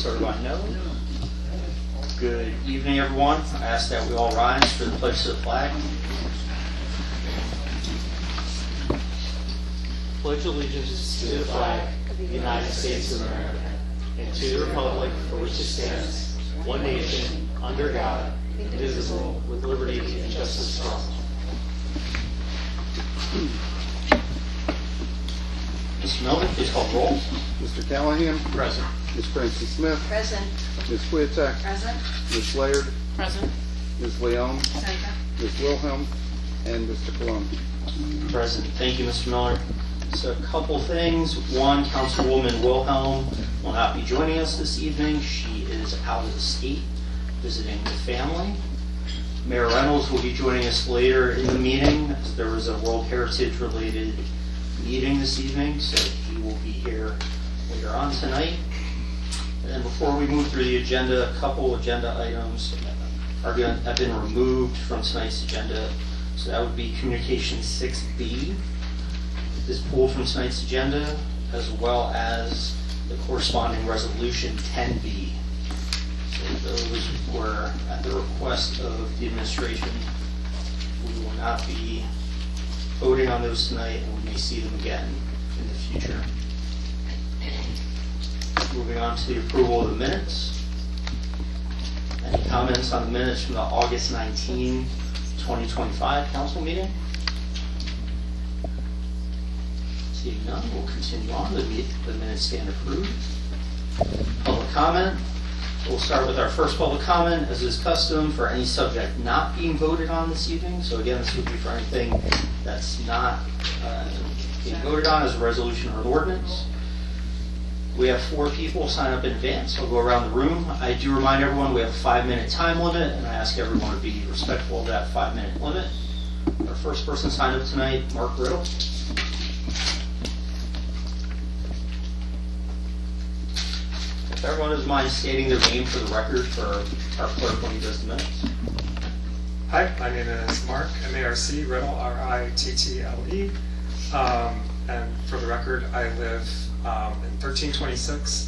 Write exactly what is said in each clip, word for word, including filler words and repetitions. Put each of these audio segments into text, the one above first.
Certified no. Good evening, everyone. I ask that we all rise for the pledge to the flag. Pledge allegiance to the flag of the United States of America and to the republic for which it stands, one nation, under God, indivisible, with liberty and justice for all. Mister Melvin, please call the roll. Mister Callahan. Present. Miz Francie Smith. Present. Miz Swiatek. Present. Miz Laird. Present. Miz Leone. Present. Miz Wilhelm. And Mister Colon. Present. Thank you, Mister Miller. So a couple things. One, Councilwoman Wilhelm will not be joining us this evening. She is out of the state visiting with family. Mayor Reynolds will be joining us later in the meeting, as there was a World Heritage related meeting this evening, so he will be here later on tonight. And before we move through the agenda, a couple agenda items are going, have been removed from tonight's agenda. So that would be Communication six B is pulled from tonight's agenda, as well as the corresponding Resolution ten B. So those were at the request of the administration. We will not be voting on those tonight, and we may see them again in the future. Moving on to the approval of the minutes. Any comments on the minutes from the August nineteenth, twenty twenty-five council meeting? Seeing none, we'll continue on. The, the minutes stand approved. Public comment. We'll start with our first public comment, as is custom, for any subject not being voted on this evening. So again, this would be for anything that's not uh, being voted on as a resolution or an ordinance. We have four people sign up in advance. I'll go around the room. I do remind everyone we have a five-minute time limit, and I ask everyone to be respectful of that five-minute limit. Our first person signed up tonight, Mark Riddle. If everyone doesn't mind stating their name for the record for our clerk when he does the minutes. Hi, my name is Mark, M A R C, Riddle, R I T T L E. Um, and for the record, I live um, in thirteen twenty-six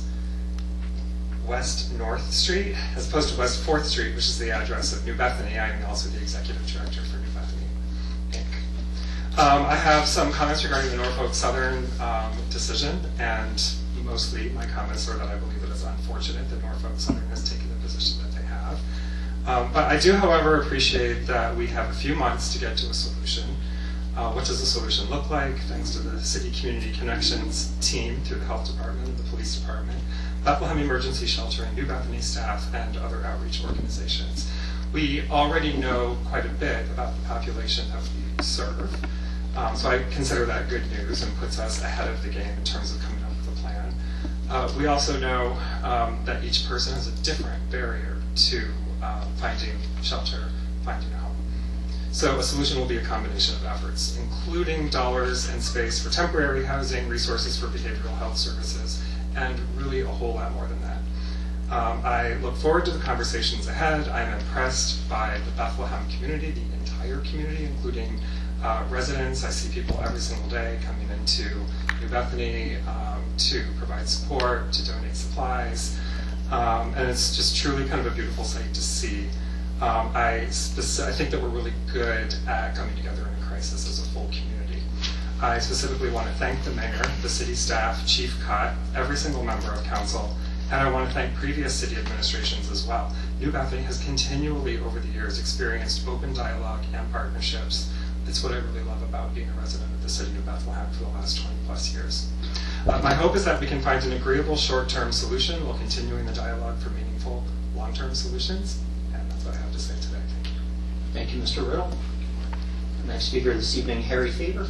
West North Street, as opposed to West fourth Street, which is the address of New Bethany. I am also the executive director for New Bethany, Incorporated. Um, I have some comments regarding the Norfolk Southern um, decision, and mostly my comments are that I believe it is unfortunate that Norfolk Southern has taken the position that they have. Um, but I do, however, appreciate that we have a few months to get to a solution. Uh, what does the solution look like? Thanks to the City Community Connections team through the Health Department, the Police Department, Bethlehem Emergency Shelter, and New Bethany staff, and other outreach organizations. We already know quite a bit about the population that we serve. Um, so I consider that good news and puts us ahead of the game in terms of coming up with a plan. Uh, we also know um, that each person has a different barrier to uh, finding shelter, finding a home. So a solution will be a combination of efforts, including dollars and space for temporary housing, resources for behavioral health services, and really a whole lot more than that. Um, I look forward to the conversations ahead. I'm impressed by the Bethlehem community, the entire community, including uh, residents. I see people every single day coming into New Bethany um, to provide support, to donate supplies, um, and it's just truly kind of a beautiful sight to see. Um, I, I think that we're really good at coming together in a crisis as a full community. I specifically want to thank the mayor, the city staff, Chief Cott, every single member of council, and I want to thank previous city administrations as well. New Bethany has continually over the years experienced open dialogue and partnerships. It's what I really love about being a resident of the city of Bethlehem for the last twenty plus years. Uh, my hope is that we can find an agreeable short-term solution while continuing the dialogue for meaningful long-term solutions. And that's what I have to say today. Thank you. Thank you, Mister Riddle. The next speaker this evening, Harry Faber.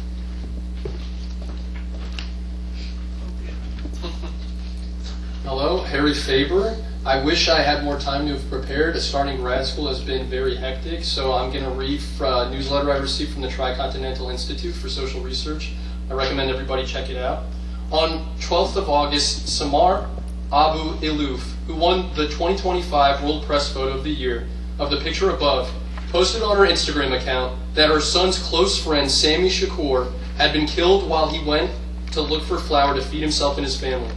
Hello, Harry Faber. I wish I had more time to have prepared. Starting grad school has been very hectic, so I'm going to read a newsletter I received from the Tricontinental Institute for Social Research. I recommend everybody check it out. On twelfth of August, Samar Abu Ilouf, who won the twenty twenty-five World Press Photo of the Year of the picture above, posted on her Instagram account that her son's close friend, Sami Shakur, had been killed while he went to look for flour to feed himself and his family.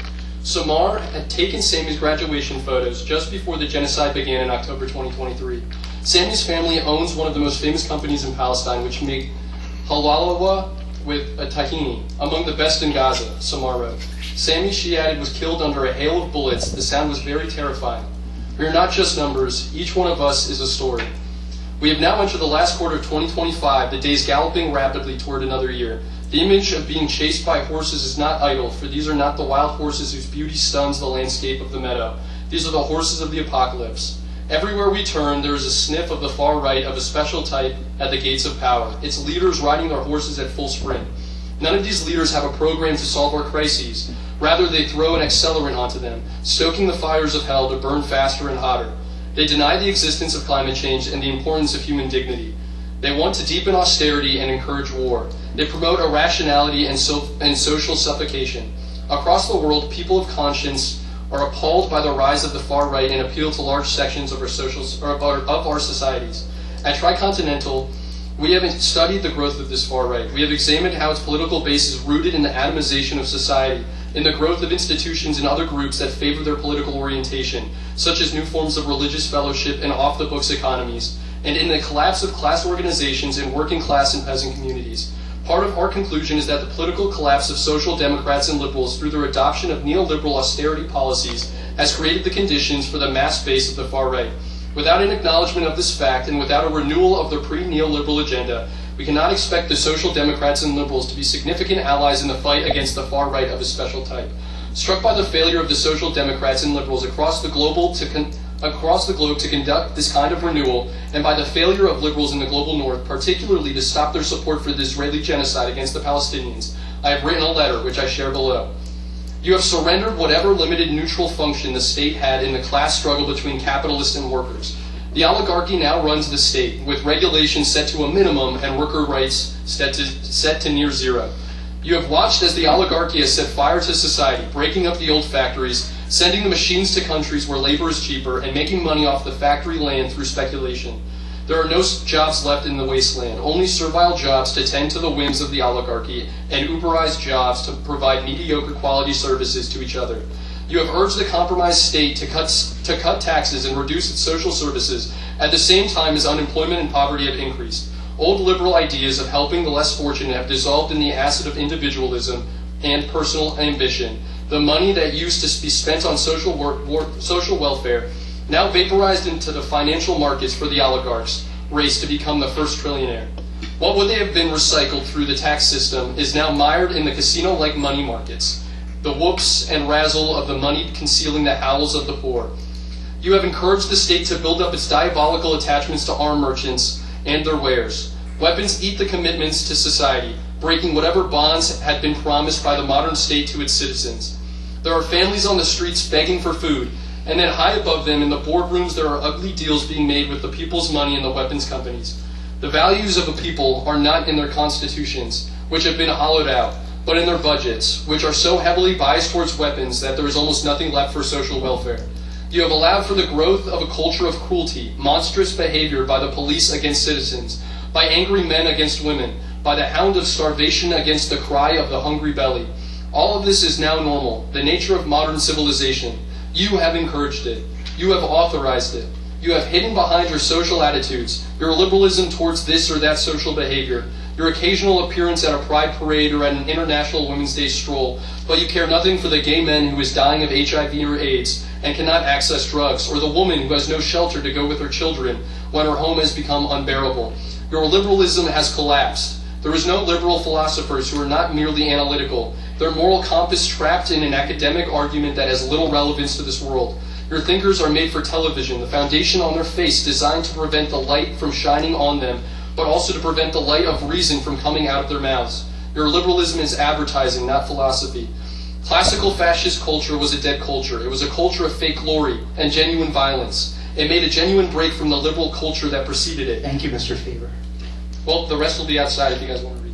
Samar had taken Sammy's graduation photos just before the genocide began in October twenty twenty-three. Sammy's family owns one of the most famous companies in Palestine, which make halalawa with a tahini, among the best in Gaza, Samar wrote. Sammy, she added, was killed under a hail of bullets. The sound was very terrifying. We are not just numbers. Each one of us is a story. We have now entered the last quarter of twenty twenty-five, the days galloping rapidly toward another year. The image of being chased by horses is not idle, for these are not the wild horses whose beauty stuns the landscape of the meadow. These are the horses of the apocalypse. Everywhere we turn, there is a sniff of the far right of a special type at the gates of power, its leaders riding their horses at full sprint. None of these leaders have a program to solve our crises. Rather, they throw an accelerant onto them, stoking the fires of hell to burn faster and hotter. They deny the existence of climate change and the importance of human dignity. They want to deepen austerity and encourage war. They promote irrationality and, so, and social suffocation. Across the world, people of conscience are appalled by the rise of the far right and appeal to large sections of our, social, or of our societies. At Tricontinental, we have studied the growth of this far right. We have examined how its political base is rooted in the atomization of society, in the growth of institutions and other groups that favor their political orientation, such as new forms of religious fellowship and off-the-books economies, and in the collapse of class organizations in working class and peasant communities. Part of our conclusion is that the political collapse of social democrats and liberals through their adoption of neoliberal austerity policies has created the conditions for the mass base of the far right. Without an acknowledgement of this fact and without a renewal of their pre-neoliberal agenda, we cannot expect the social democrats and liberals to be significant allies in the fight against the far right of a special type. Struck by the failure of the social democrats and liberals across the global to con- across the globe to conduct this kind of renewal, and by the failure of liberals in the global north, particularly to stop their support for the Israeli genocide against the Palestinians, I have written a letter which I share below. You have surrendered whatever limited neutral function the state had in the class struggle between capitalists and workers. The oligarchy now runs the state, with regulations set to a minimum and worker rights set to, set to near zero. You have watched as the oligarchy has set fire to society, breaking up the old factories, sending the machines to countries where labor is cheaper, and making money off the factory land through speculation. There are no jobs left in the wasteland, only servile jobs to tend to the whims of the oligarchy, and Uberized jobs to provide mediocre quality services to each other. You have urged the compromised state to cut, to cut taxes and reduce its social services at the same time as unemployment and poverty have increased. Old liberal ideas of helping the less fortunate have dissolved in the acid of individualism and personal ambition. The money that used to be spent on social, work, work, social welfare now vaporized into the financial markets for the oligarchs' race to become the first trillionaire. What would they have been recycled through the tax system is now mired in the casino-like money markets, the whoops and razzle of the money concealing the howls of the poor. You have encouraged the state to build up its diabolical attachments to arm merchants and their wares. Weapons eat the commitments to society, breaking whatever bonds had been promised by the modern state to its citizens. There are families on the streets begging for food, and then high above them in the boardrooms there are ugly deals being made with the people's money and the weapons companies. The values of a people are not in their constitutions, which have been hollowed out, but in their budgets, which are so heavily biased towards weapons that there is almost nothing left for social welfare. You have allowed for the growth of a culture of cruelty, monstrous behavior by the police against citizens, by angry men against women, by the hound of starvation against the cry of the hungry belly. All of this is now normal, the nature of modern civilization. You have encouraged it. You have authorized it. You have hidden behind your social attitudes, your liberalism towards this or that social behavior, your occasional appearance at a pride parade or at an International Women's Day stroll, but you care nothing for the gay man who is dying of H I V or AIDS and cannot access drugs, or the woman who has no shelter to go with her children when her home has become unbearable. Your liberalism has collapsed. There is no liberal philosophers who are not merely analytical, their moral compass trapped in an academic argument that has little relevance to this world. Your thinkers are made for television, the foundation on their face designed to prevent the light from shining on them, but also to prevent the light of reason from coming out of their mouths. Your liberalism is advertising, not philosophy. Classical fascist culture was a dead culture. It was a culture of fake glory and genuine violence. It made a genuine break from the liberal culture that preceded it. Thank you, Mister Faber. Well, the rest will be outside if you guys want to read.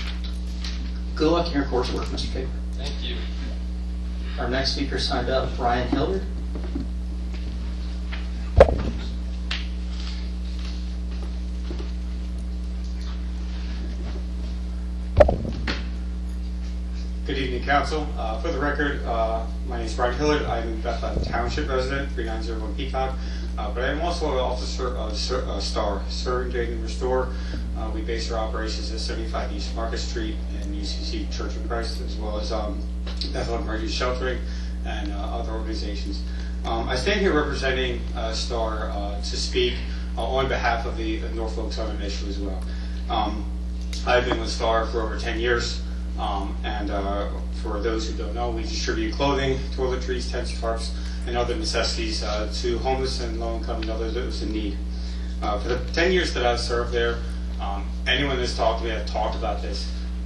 Good luck in your coursework, Mister Faber. Thank you. Our next speaker signed up, Brian Hillard. Good Good evening, Council. Uh, for the record, uh, my name is Brian Hillard. I'm a Bethlehem Township resident, three nine zero one Peacock. Uh, but I'm also an officer of uh, STAR, Serve, Aid, and Restore. Uh, we base our operations at seventy-five East Market Street and U C C Church of Christ, as well as um, Bethlehem Refuge Sheltering and uh, other organizations. Um, I stand here representing uh, STAR uh, to speak uh, on behalf of the, the Norfolk Southern issue as well. Um, I've been with STAR for over ten years. Um, and uh, for those who don't know, we distribute clothing, toiletries, tents, tarps, and other necessities uh, to homeless and low-income and others in need. Uh, for the ten years that I've served there, um, anyone that's talked to me, I've talked about this.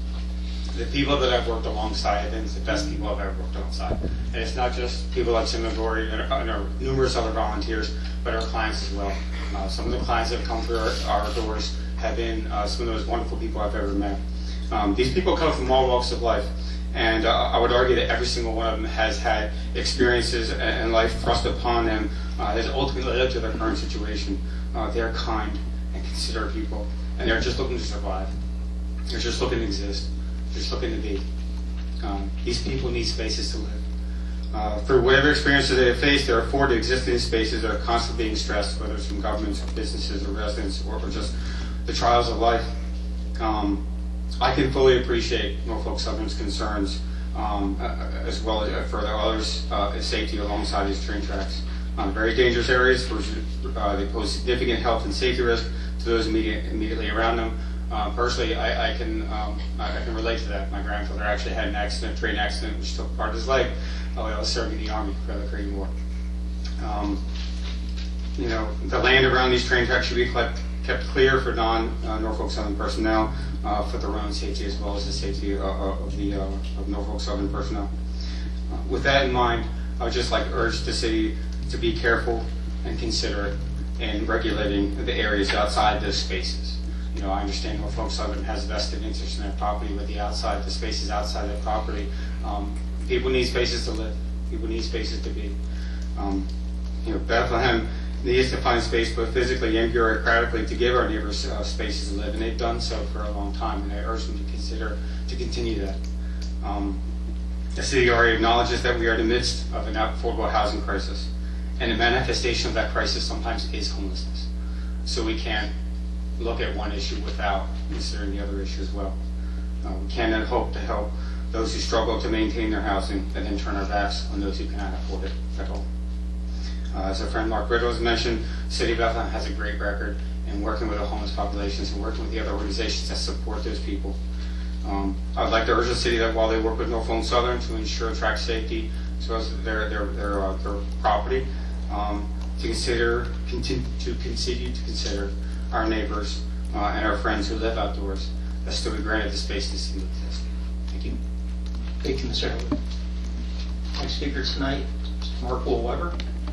The people that I've worked alongside have been the best people I've ever worked alongside. And it's not just people like Tim McGorry and our, and our numerous other volunteers, but our clients as well. Uh, some of the clients that have come through our, our doors have been uh, some of those wonderful people I've ever met. Um, these people come from all walks of life, and uh, I would argue that every single one of them has had experiences and life thrust upon them uh, that has ultimately led to their current situation. Uh, they're kind and considerate people, and they're just looking to survive. They're just looking to exist. They're just looking to be. Um, these people need spaces to live. Uh, for whatever experiences they have faced, they're afforded to exist in spaces that are constantly being stressed, whether it's from governments or businesses or residents or, or just the trials of life. Um, I can fully appreciate Norfolk Southern's concerns, um, uh, as well as for the others' uh, safety alongside these train tracks. Um, very dangerous areas, where uh, they pose significant health and safety risk to those immediate, immediately around them. Uh, personally, I, I can um, I can relate to that. My grandfather actually had an accident, train accident, which took part of his leg while I was serving in the Army for the Korean War. Um, you know, the land around these train tracks should be kept, kept clear for non-Norfolk uh, Southern personnel. Uh, for their own safety as well as the safety uh, of the uh, of Norfolk Southern personnel. Uh, with that in mind, I would just like to urge the city to be careful and considerate in regulating the areas outside those spaces. You know, I understand Norfolk Southern has a vested interest in their property, with the outside, the spaces outside their property. Um, people need spaces to live. People need spaces to be. Um, you know, Bethlehem needs to find space both physically and bureaucratically to give our neighbors uh, spaces to live, and they've done so for a long time, and I urge them to consider to continue that. Um, the city already acknowledges that we are in the midst of an affordable housing crisis, and the manifestation of that crisis sometimes is homelessness. So we can't look at one issue without considering the other issue as well. Uh, we cannot hope to help those who struggle to maintain their housing and then turn our backs on those who cannot afford it at all. Uh, as our friend Mark Riddle has mentioned, the City of Bethlehem has a great record in working with the homeless populations and working with the other organizations that support those people. Um, I would like to urge the city that while they work with Norfolk Southern to ensure track safety as well as their their their, uh, their property, um, to consider continue to continue to consider our neighbors uh, and our friends who live outdoors that still be granted the space to seem to exist. Thank you. Thank you, Mister Hillard. Next speaker tonight, Mark Will Weber.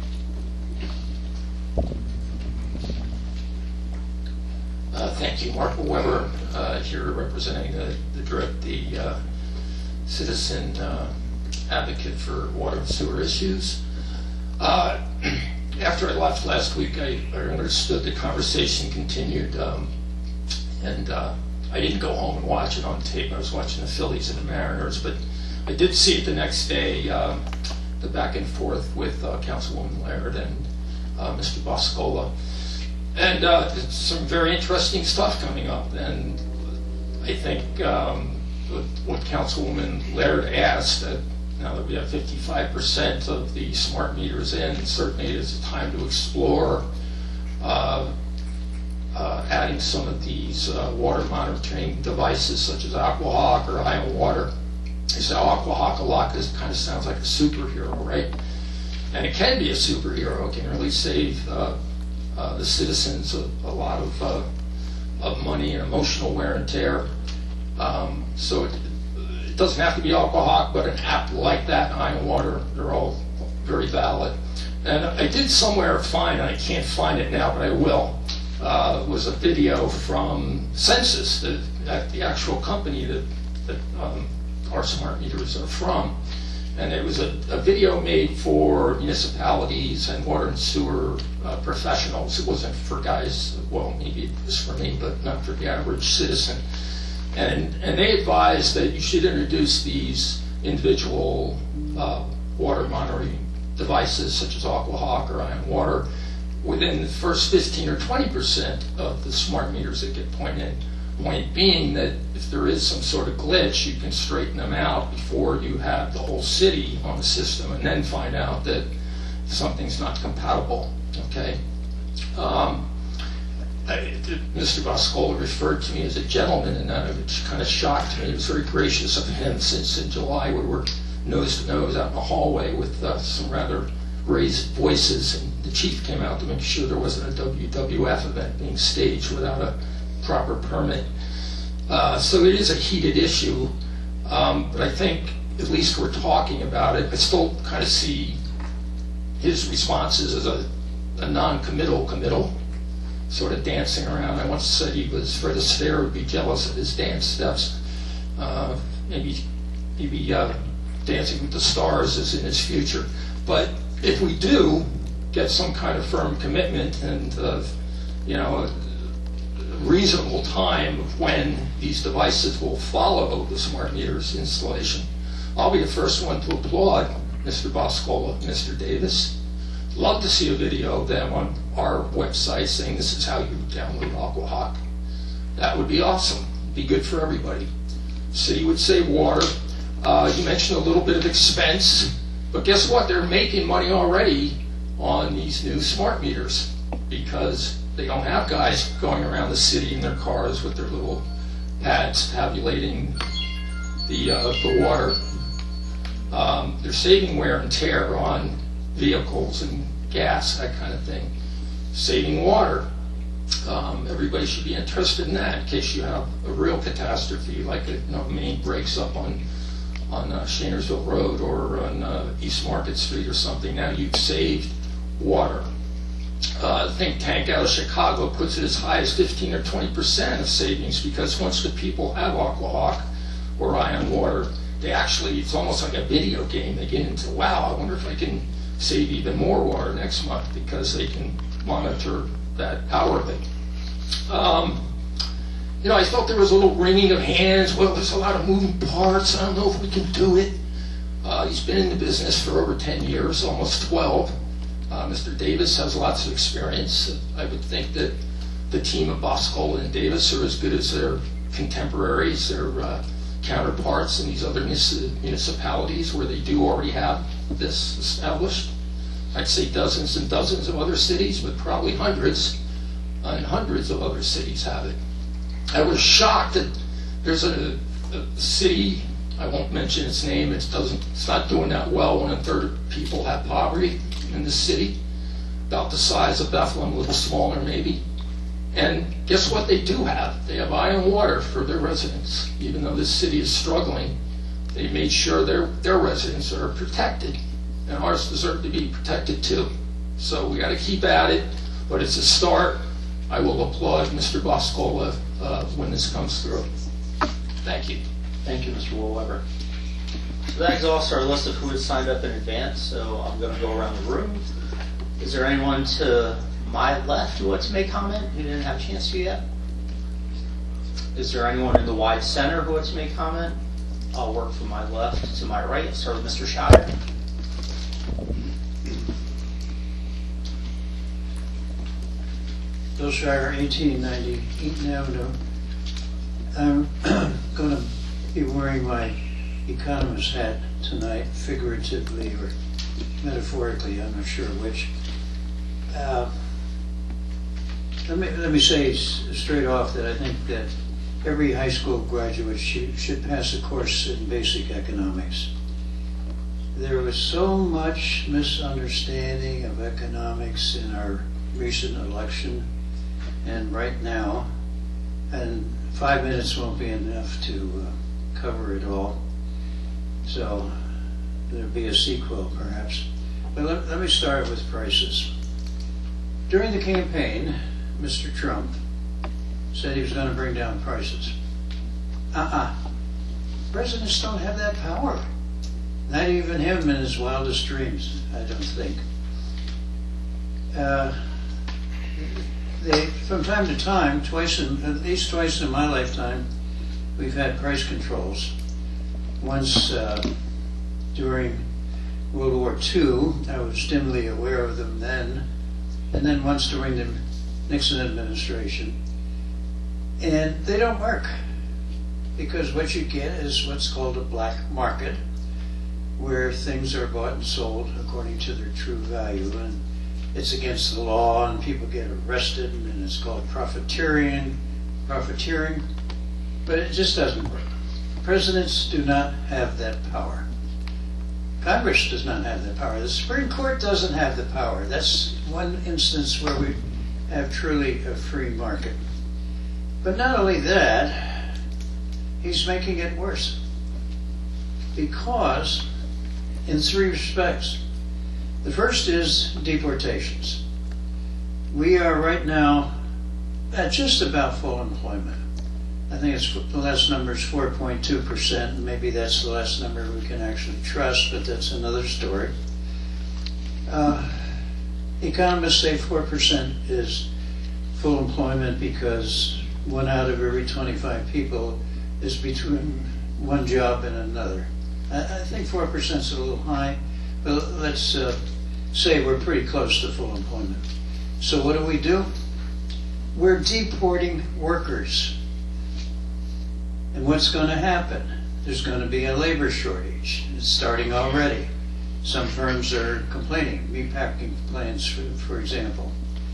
Uh, thank you, Mark Weber, uh, here representing the the, direct, the uh, citizen uh, advocate for water and sewer issues. Uh, after I left last week, I, I understood the conversation continued, um, and uh, I didn't go home and watch it on tape. I was watching the Phillies and the Mariners, but I did see it the next day, uh, the back and forth with uh, Councilwoman Laird and uh, Mister Boscola. And uh, some very interesting stuff coming up. And I think um, what, what Councilwoman Laird asked, that now that we have fifty-five percent of the smart meters in, certainly it is a time to explore uh, uh, adding some of these uh, water monitoring devices such as Aquahawk or Iowa Water. They say Aquahawk a lot because it kind of sounds like a superhero, right? And it can be a superhero. It can really save uh, Uh, the citizens a, a lot of uh, of money and emotional wear and tear. Um, so it, it doesn't have to be Aquahawk, but an app like that, Iowa Water, they're all very valid. And I did somewhere find, and I can't find it now, but I will, uh, was a video from Census, the, the actual company that, that um, our smart meters are from. And it was a, a video made for municipalities and water and sewer uh, professionals. It wasn't for guys, well, maybe it was for me, but not for the average citizen. And, and they advised that you should introduce these individual uh, water monitoring devices such as AquaHawk or Ion Water within the first fifteen or twenty percent of the smart meters that get pointed. Point being that if there is some sort of glitch, you can straighten them out before you have the whole city on the system, and then find out that something's not compatible. Okay. Um, I, Mister Boscola referred to me as a gentleman, and that which kind of shocked me. It was very gracious of him, since in July we were nose to nose out in the hallway with uh, some rather raised voices, and the chief came out to make sure there wasn't a W W F event being staged without a proper permit. Uh, so it is a heated issue, um, but I think at least we're talking about it. I still kind of see his responses as a, a non-committal committal, sort of dancing around. I once said he was, Fred Astaire would be jealous of his dance steps. Uh, maybe maybe uh, Dancing with the Stars is in his future. But if we do get some kind of firm commitment and uh, you know, reasonable time of when these devices will follow the smart meters installation, I'll be the first one to applaud Mister Boscola, Mister Davis. Love to see a video of them on our website saying this is how you download AquaHawk. That would be awesome. Be good for everybody. City would save water. Uh, you mentioned a little bit of expense, but guess what? They're making money already on these new smart meters because they don't have guys going around the city in their cars with their little pads tabulating the, uh, the water. Um, they're saving wear and tear on vehicles and gas, that kind of thing. Saving water. Um, everybody should be interested in that in case you have a real catastrophe, like a you know, main breaks up on on uh, Shanersville Road or on uh, East Market Street or something. Now you've saved water. Uh, the think tank out of Chicago puts it as high as fifteen or twenty percent of savings, because once the people have AquaHawk or Ion Water, they actually, it's almost like a video game. They get into, wow, I wonder if I can save even more water next month, because they can monitor that hourly. Um, you know, I felt there was a little wringing of hands. Well, there's a lot of moving parts. I don't know if we can do it. Uh, he's been in the business for over ten years, almost twelve. Uh, Mister Davis has lots of experience. I would think that the team of Boscola and Davis are as good as their contemporaries, their uh, counterparts in these other municipalities where they do already have this established. I'd say dozens and dozens of other cities, but probably hundreds and hundreds of other cities have it. I was shocked that there's a, a city, I won't mention its name, it doesn't, it's not doing that well. One and a third of people have poverty in the city, about the size of Bethlehem, a little smaller maybe. And guess what they do have? They have Ion Water for their residents. Even though this city is struggling, they made sure their, their residents are protected. And ours deserve to be protected too. So we got to keep at it, but it's a start. I will applaud Mister Boscola uh, when this comes through. Thank you. Thank you, Mister Woolweber. So that exhausts our list of who had signed up in advance, so I'm going to go around the room. Is there anyone to my left who wants to make comment who didn't have a chance to yet? Is there anyone in the wide center who wants to make comment? I'll work from my left to my right. Start with Mister Shire. Bill Shire, eighteen ninety Eaton Avenue. I'm going to be wearing my economist hat tonight, figuratively or metaphorically, I'm not sure which. Uh, let me let me say s- straight off that I think that every high school graduate should, should pass a course in basic economics. There was so much misunderstanding of economics in our recent election and right now, and five minutes won't be enough to uh, cover it all. So there'll be a sequel perhaps. But let, let me start with prices. During the campaign, Mister Trump said he was going to bring down prices. Uh-uh. Presidents don't have that power. Not even him in his wildest dreams, I don't think. Uh, they, from time to time, twice in, at least twice in my lifetime, we've had price controls. Once uh, during World War Two. I was dimly aware of them then, and then once during the Nixon administration. And they don't work, because what you get is what's called a black market, where things are bought and sold according to their true value, and it's against the law, and people get arrested, and it's called profiteering, profiteering, but it just doesn't work. Presidents do not have that power. Congress does not have that power. The Supreme Court doesn't have the power. That's one instance where we have truly a free market. But not only that, he's making it worse. Because, in three respects. The first is deportations. We are right now at just about full employment. I think it's, the last number is four point two percent, and maybe that's the last number we can actually trust, but that's another story. Uh, economists say four percent is full employment because one out of every twenty-five people is between one job and another. I, I think four percent is a little high, but let's uh, say we're pretty close to full employment. So what do we do? We're deporting workers. And what's going to happen? There's going to be a labor shortage. It's starting already. Some firms are complaining, meatpacking plants, for, for example.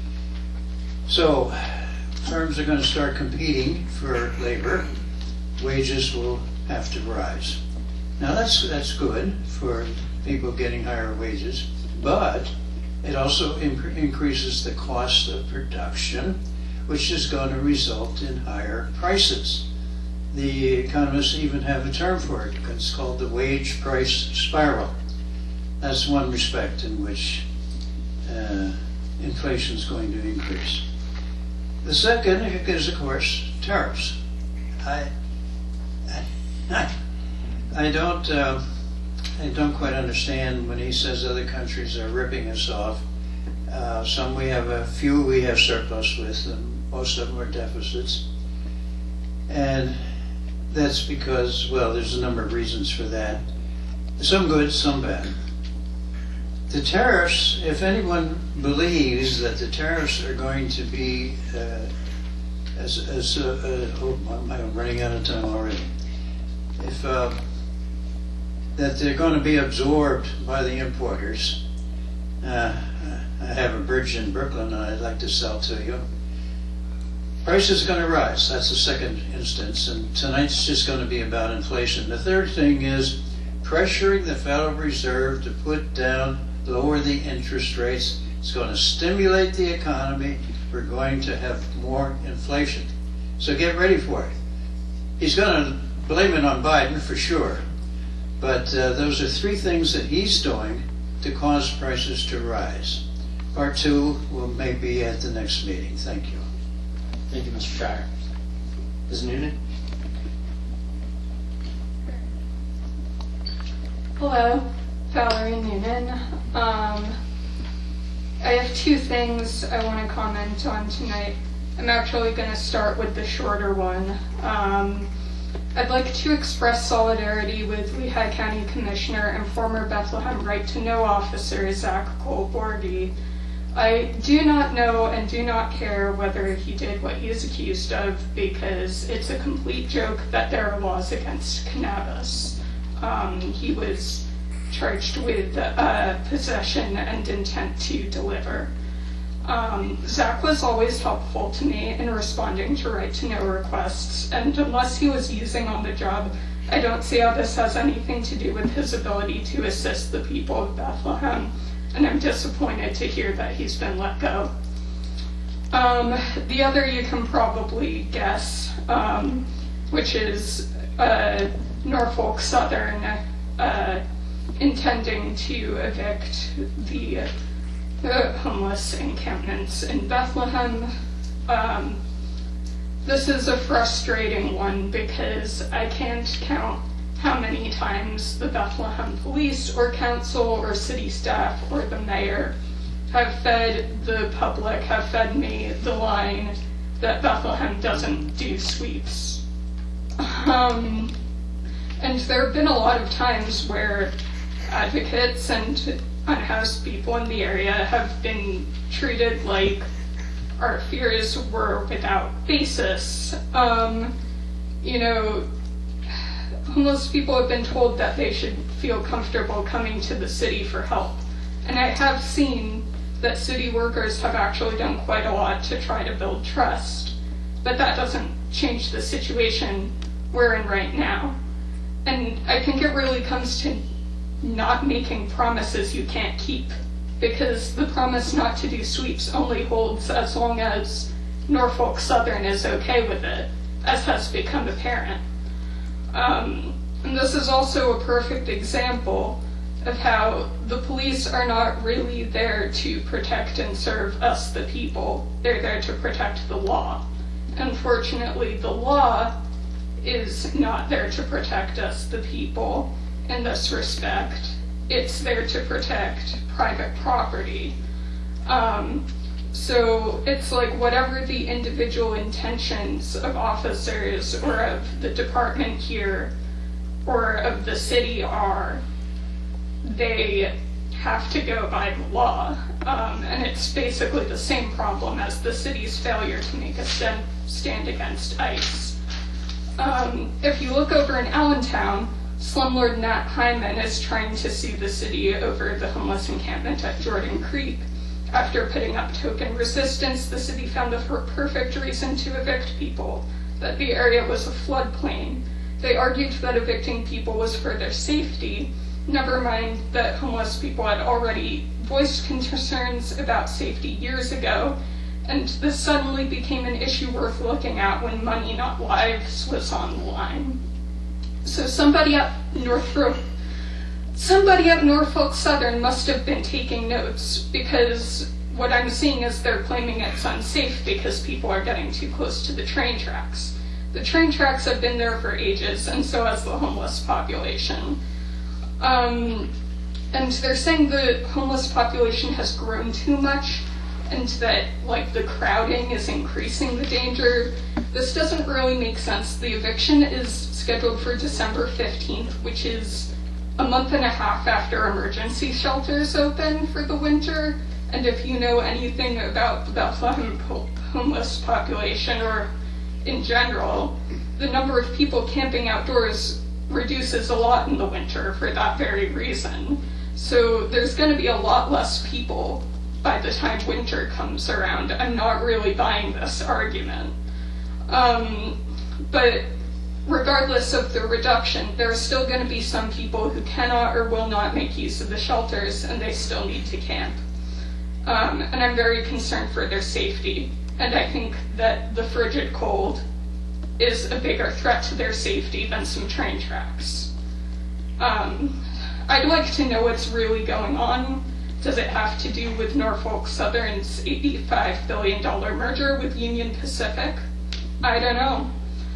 So firms are going to start competing for labor. Wages will have to rise. Now that's that's good for people getting higher wages, but it also imp- increases the cost of production, which is going to result in higher prices. The economists even have a term for it. It's called the wage price spiral. That's one respect in which uh, inflation is going to increase. The second is, of course, tariffs. I, I, I don't, uh, I don't quite understand when he says other countries are ripping us off. Uh, some we have a few we have surplus with, and most of them are deficits. And that's because, well, there's a number of reasons for that. Some good, some bad. The tariffs, if anyone believes that the tariffs are going to be, uh, as, as uh, uh, oh, I'm running out of time already. If uh, that they're going to be absorbed by the importers. Uh, I have a bridge in Brooklyn I'd like to sell to you. Price is going to rise. That's the second instance. And tonight's just going to be about inflation. The third thing is pressuring the Federal Reserve to put down, lower the interest rates. It's going to stimulate the economy. We're going to have more inflation. So get ready for it. He's going to blame it on Biden for sure. But uh, those are three things that he's doing to cause prices to rise. Part two will maybe at the next meeting. Thank you. Thank you, Mister Shire. Miz Noonan? Hello, Valerie Noonan. Um, I have two things I want to comment on tonight. I'm actually going to start with the shorter one. Um, I'd like to express solidarity with Lehigh County Commissioner and former Bethlehem Right to Know officer Zach Cole-Bordy. I do not know and do not care whether he did what he is accused of, because it's a complete joke that there are laws against cannabis. Um, he was charged with uh, possession and intent to deliver. Um, Zach was always helpful to me in responding to Right to Know requests, and unless he was using on the job, I don't see how this has anything to do with his ability to assist the people of Bethlehem. And I'm disappointed to hear that he's been let go. Um, the other you can probably guess, um, which is uh, Norfolk Southern uh, intending to evict the uh, homeless encampments in Bethlehem. Um, this is a frustrating one because I can't count how many times the Bethlehem Police or Council or city staff or the mayor have fed the public, have fed me the line that Bethlehem doesn't do sweeps. Um, and there have been a lot of times where advocates and unhoused people in the area have been treated like our fears were without basis. Um, you know, homeless people have been told that they should feel comfortable coming to the city for help. And I have seen that city workers have actually done quite a lot to try to build trust. But that doesn't change the situation we're in right now. And I think it really comes to not making promises you can't keep, because the promise not to do sweeps only holds as long as Norfolk Southern is okay with it, as has become apparent. Um, and this is also a perfect example of how the police are not really there to protect and serve us, the people. They're there to protect the law. Unfortunately, the law is not there to protect us, the people, in this respect. It's there to protect private property. Um, so it's like whatever the individual intentions of officers or of the department here or of the city are, they have to go by the law. Um, and it's basically the same problem as the city's failure to make a stand, stand against ICE. Um, if you look over in Allentown, slumlord Nat Hyman is trying to sue the city over the homeless encampment at Jordan Creek. After putting up token resistance, the city found a perfect reason to evict people, that the area was a floodplain. They argued that evicting people was for their safety, never mind that homeless people had already voiced concerns about safety years ago, and this suddenly became an issue worth looking at when money, not lives, was on the line. So somebody at Norfolk, somebody at Norfolk Southern must have been taking notes, because what I'm seeing is they're claiming it's unsafe because people are getting too close to the train tracks. The train tracks have been there for ages, and so has the homeless population. Um, and they're saying the homeless population has grown too much, and that, like, the crowding is increasing the danger. This doesn't really make sense. The eviction is scheduled for December fifteenth, which is a month and a half after emergency shelters open for the winter. And if you know anything about the Bethlehem homeless population, or in general, the number of people camping outdoors reduces a lot in the winter for that very reason. So there's going to be a lot less people by the time winter comes around. I'm not really buying this argument. Um, but regardless of the reduction, there are still going to be some people who cannot or will not make use of the shelters, and they still need to camp. Um, and I'm very concerned for their safety. And I think that the frigid cold is a bigger threat to their safety than some train tracks. Um, I'd like to know what's really going on. Does it have to do with Norfolk Southern's eighty-five billion dollars merger with Union Pacific? I don't know.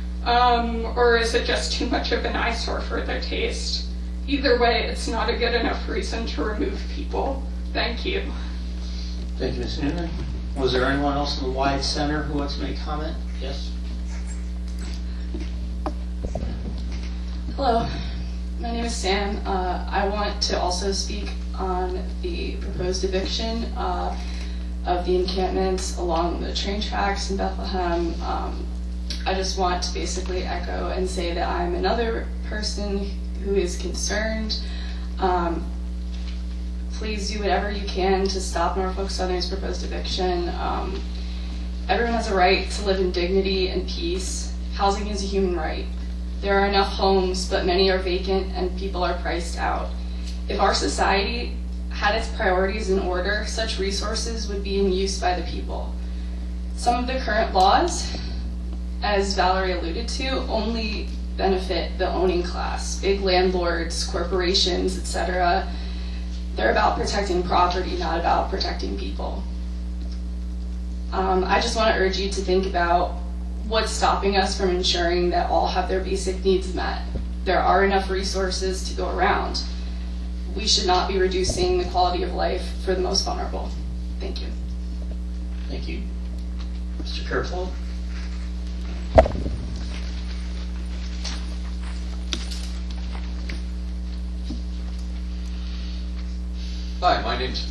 Um, or is it just too much of an eyesore for their taste? Either way, it's not a good enough reason to remove people. Thank you. Thank you, Miz Newman. Was there anyone else in the wide center who wants to make comment? Yes? Hello, my name is Sam. Uh, I want to also speak on the proposed eviction uh, of the encampments along the train tracks in Bethlehem. Um, I just want to basically echo and say that I'm another person who is concerned. Um, please do whatever you can to stop Norfolk Southern's proposed eviction. Um, everyone has a right to live in dignity and peace. Housing is a human right. There are enough homes, but many are vacant and people are priced out. If our society had its priorities in order, such resources would be in use by the people. Some of the current laws, as Valerie alluded to, only benefit the owning class, big landlords, corporations, et cetera. They're about protecting property, not about protecting people. Um, I just want to urge you to think about what's stopping us from ensuring that all have their basic needs met. There are enough resources to go around. We should not be reducing the quality of life for the most vulnerable. Thank you. Thank you. Mister Kurtlow? my name's,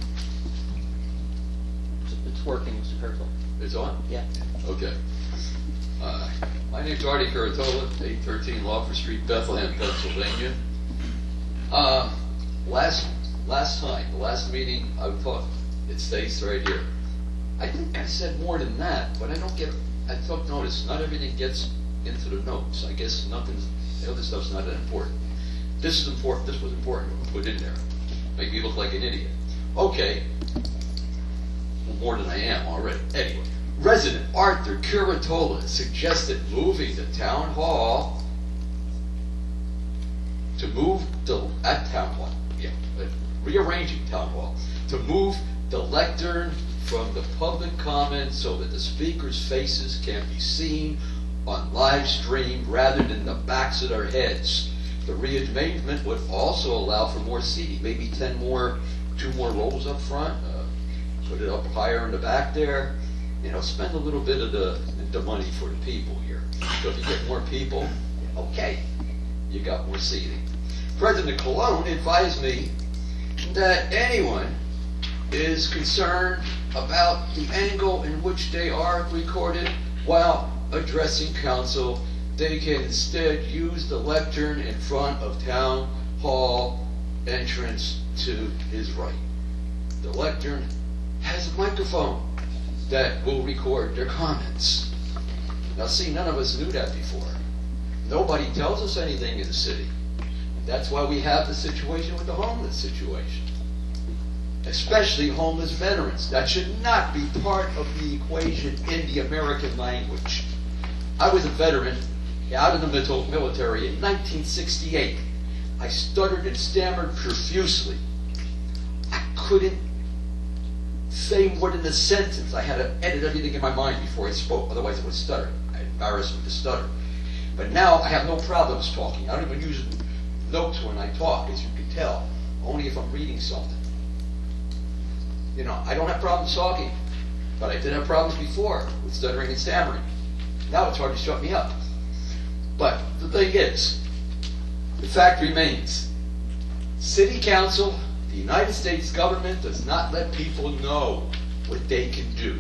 It's working, Mister Kurzel. it's on? Yeah. Okay. Uh, My name's Artie Curatola, eight thirteen Lawford Street, Bethlehem, Pennsylvania. Uh, Last, last time, the last meeting, I thought, it stays right here. I think I said more than that, but I don't get, I took notice, not everything gets into the notes. I guess nothing's, the other stuff's not that important. This is important, this was important to put in there. Make me look like an idiot. Okay. Well, more than I am already. Anyway, resident Arthur Curatola suggested moving the town hall to move the, at town hall, yeah, uh, rearranging town hall, to move the lectern from the public comment so that the speakers' faces can be seen on live stream rather than the backs of their heads. The rearrangement would also allow for more seating, maybe ten more, two more rows up front, uh, put it up higher in the back there. You know, spend a little bit of the, the money for the people here. So if you get more people, okay, you got more seating. President Cologne advised me that anyone is concerned about the angle in which they are recorded while addressing council, they can instead use the lectern in front of town hall entrance to his right. The lectern has a microphone that will record their comments. Now see, none of us knew that before. Nobody tells us anything in the city. That's why we have the situation with the homeless situation. Especially homeless veterans. That should not be part of the equation in the American language. I was a veteran out of the military in nineteen sixty-eight. I stuttered and stammered profusely. I couldn't say more than a sentence. I had to edit everything in my mind before I spoke, otherwise I would stutter. I embarrassed me to stutter. But now I have no problems talking. I don't even use notes when I talk, as you can tell, only if I'm reading something. You know, I don't have problems talking, but I did have problems before with stuttering and stammering. Now it's hard to shut me up. But the thing is, the fact remains, City Council, the United States government does not let people know what they can do.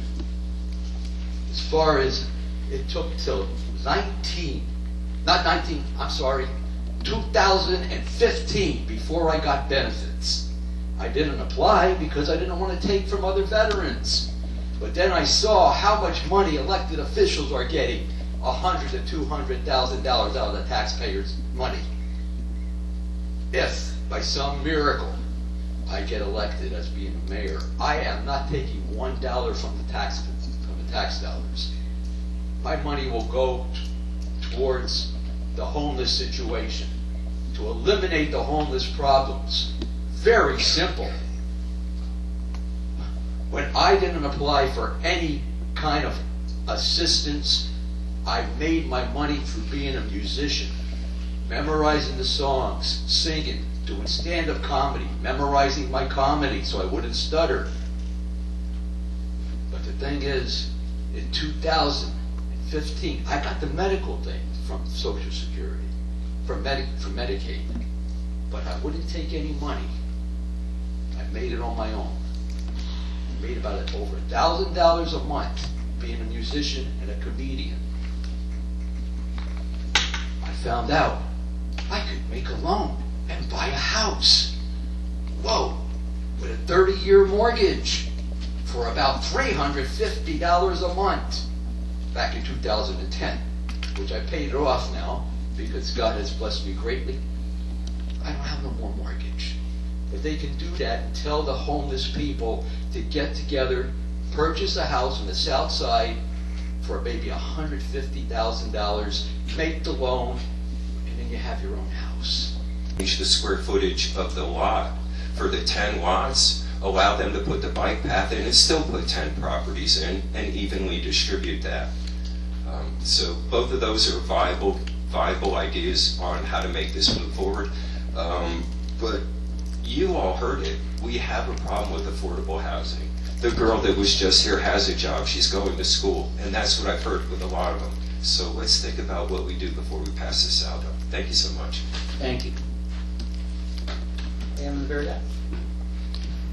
As far as it took till nineteen, not nineteen, I'm sorry, two thousand fifteen before I got benefits. I didn't apply because I didn't want to take from other veterans. But then I saw how much money elected officials are getting, a hundred to two hundred thousand dollars out of the taxpayers' money. If by some miracle I get elected as being a mayor, I am not taking one dollar from the tax from the tax dollars. My money will go t- towards the homeless situation, to eliminate the homeless problems. Very simple. When I didn't apply for any kind of assistance, I made my money through being a musician, memorizing the songs, singing, doing stand-up comedy, memorizing my comedy so I wouldn't stutter. But the thing is, in two thousand fifteen, I got the medical thing from Social Security, from, Medi- from Medicaid, but I wouldn't take any money. I made it on my own. I made about over a thousand dollars a month being a musician and a comedian. I found out I could make a loan and buy a house. Whoa, with a thirty-year mortgage for about three hundred fifty dollars a month back in two thousand ten, which I paid it off now because God has blessed me greatly. I don't have no more mortgage. If they can do that and tell the homeless people to get together, purchase a house on the south side for maybe one hundred fifty thousand dollars, make the loan, and then you have your own house. Change the square footage of the lot for the ten lots, allow them to put the bike path in and still put ten properties in and evenly distribute that. Um, so both of those are viable, viable ideas on how to make this move forward. Um, but you all heard it. We have a problem with affordable housing. The girl that was just here has a job. She's going to school. And that's what I've heard with a lot of them. So let's think about what we do before we pass this out. Thank you so much. Thank you. And the very end.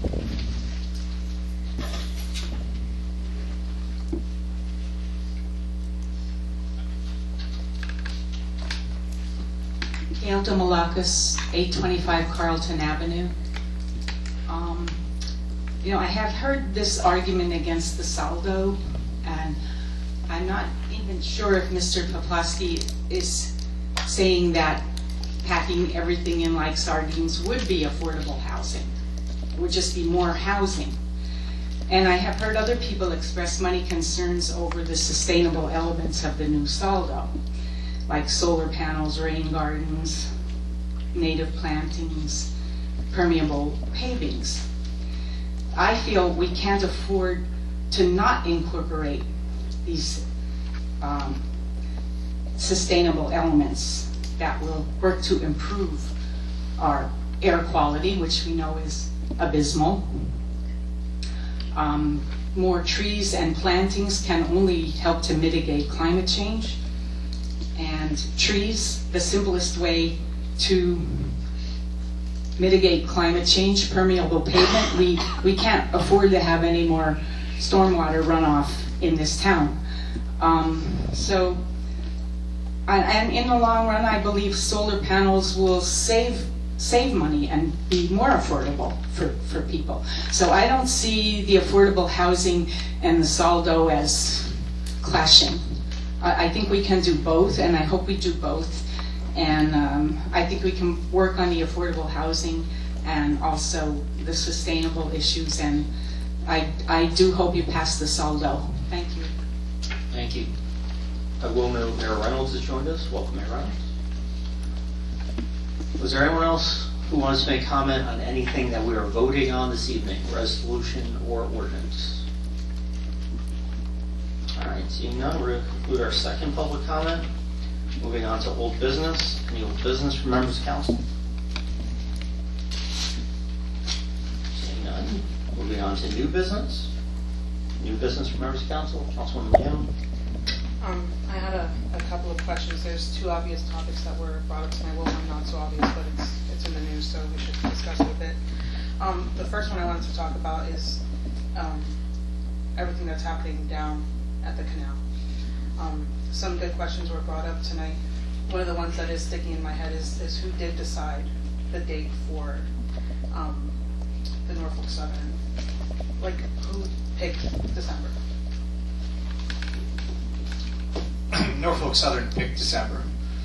Gail Domalakis, eight twenty-five Carlton Avenue. Um, you know, I have heard this argument against the saldo, and I'm not even sure if Mister Poplawski is saying that packing everything in like sardines would be affordable housing. It would just be more housing. And I have heard other people express many concerns over the sustainable elements of the new saldo, like solar panels, rain gardens, native plantings, permeable pavings. I feel we can't afford to not incorporate these um, sustainable elements that will work to improve our air quality, which we know is abysmal. Um, more trees and plantings can only help to mitigate climate change. And trees, the simplest way to mitigate climate change, permeable pavement. We, we can't afford to have any more stormwater runoff in this town. Um, so, and in the long run, I believe solar panels will save save money and be more affordable for, for people. So I don't see the affordable housing and the saldo as clashing. I, I think we can do both, and I hope we do both. And um, I think we can work on the affordable housing and also the sustainable issues. And I, I do hope you pass the saldo. Thank you. Thank you. I will note Mayor Reynolds has joined us. Welcome, Mayor Reynolds. Was there anyone else who wants to make comment on anything that we are voting on this evening, resolution or ordinance? All right, seeing none, we're going to conclude our second public comment. Moving on to old business. Any old business from members of council? Seeing none. Moving on to new business. New business from members of council. Councilwoman Leon. Um, I had a, a couple of questions. There's two obvious topics that were brought up tonight. Well, one not so obvious, but it's it's in the news, so we should discuss it a bit. Um, the first one I wanted to talk about is um, everything that's happening down at the canal. Um, some good questions were brought up tonight. One of the ones that is sticking in my head is, is who did decide the date for um, the Norfolk Southern? Like, who picked December? Norfolk Southern picked December.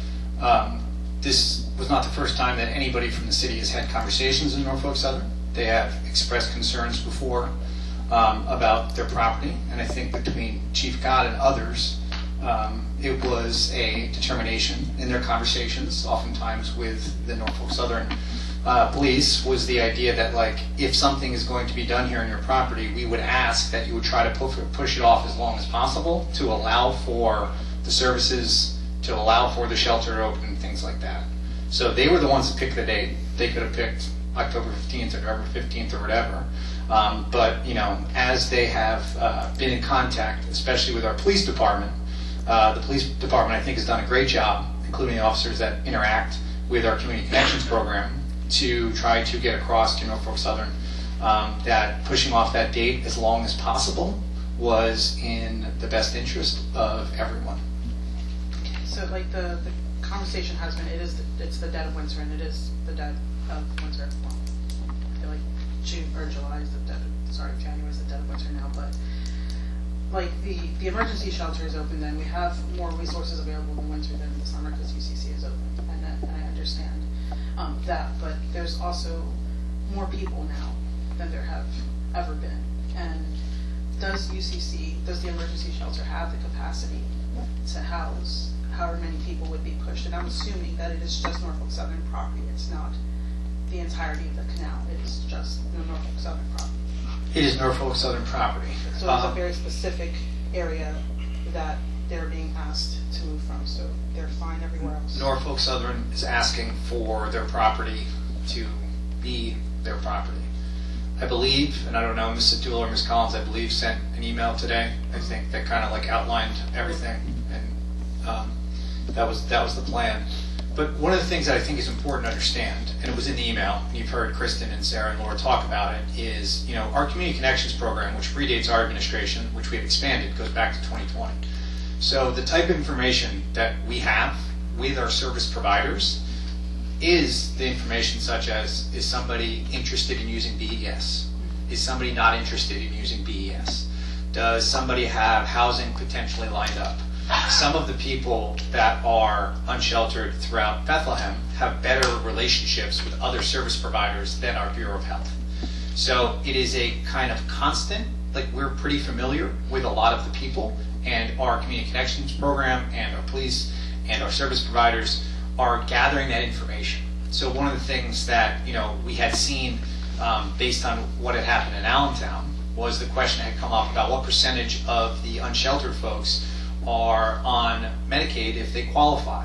Um, this was not the first time that anybody from the city has had conversations in Norfolk Southern. They have expressed concerns before um, about their property, and I think between Chief Gott and others, um, it was a determination in their conversations, oftentimes with the Norfolk Southern uh, police, was the idea that, like, if something is going to be done here on your property, we would ask that you would try to push it off as long as possible to allow for the services, to allow for the shelter to open and things like that. So they were the ones that picked the date. They could have picked October fifteenth or November fifteenth or whatever. Um, but, you know, as they have uh, been in contact, especially with our police department, uh, the police department, I think, has done a great job, including the officers that interact with our Community Connections program, to try to get across to Norfolk Southern um, that pushing off that date as long as possible was in the best interest of everyone. So, like, the, the conversation has been, it is the, it's the dead of winter, and it is the dead of winter. Well, I feel like June or July is the dead of, sorry, January is the dead of winter now, but like the, the emergency shelter is open, then we have more resources available in winter than in the summer because U C C is open, and, that, and I understand um, that, but there's also more people now than there have ever been. And does U C C, does the emergency shelter have the capacity to house however many people would be pushed? And I'm assuming that it is just Norfolk Southern property. It's not the entirety of the canal. It is just the Norfolk Southern property. It is Norfolk Southern property. So it's um, a very specific area that they're being asked to move from. So they're fine everywhere else. Norfolk Southern is asking for their property to be their property. I believe, and I don't know, Miz Satula or Miz Collins, I believe, sent an email today, I think, that kind of like outlined everything, and um, that was that was the plan. But one of the things that I think is important to understand, and it was in the email, and you've heard Kristen and Sarah and Laura talk about it, is, you know, our Community Connections program, which predates our administration, which we have expanded, goes back to twenty twenty. So the type of information that we have with our service providers is the information such as, is somebody interested in using B E S? Is somebody not interested in using B E S? Does somebody have housing potentially lined up? Some of the people that are unsheltered throughout Bethlehem have better relationships with other service providers than our Bureau of Health. So it is a kind of constant, like we're pretty familiar with a lot of the people, and our Community Connections program and our police and our service providers are gathering that information. So one of the things that, you know, we had seen um, based on what had happened in Allentown was the question had come up about what percentage of the unsheltered folks are on Medicaid if they qualify.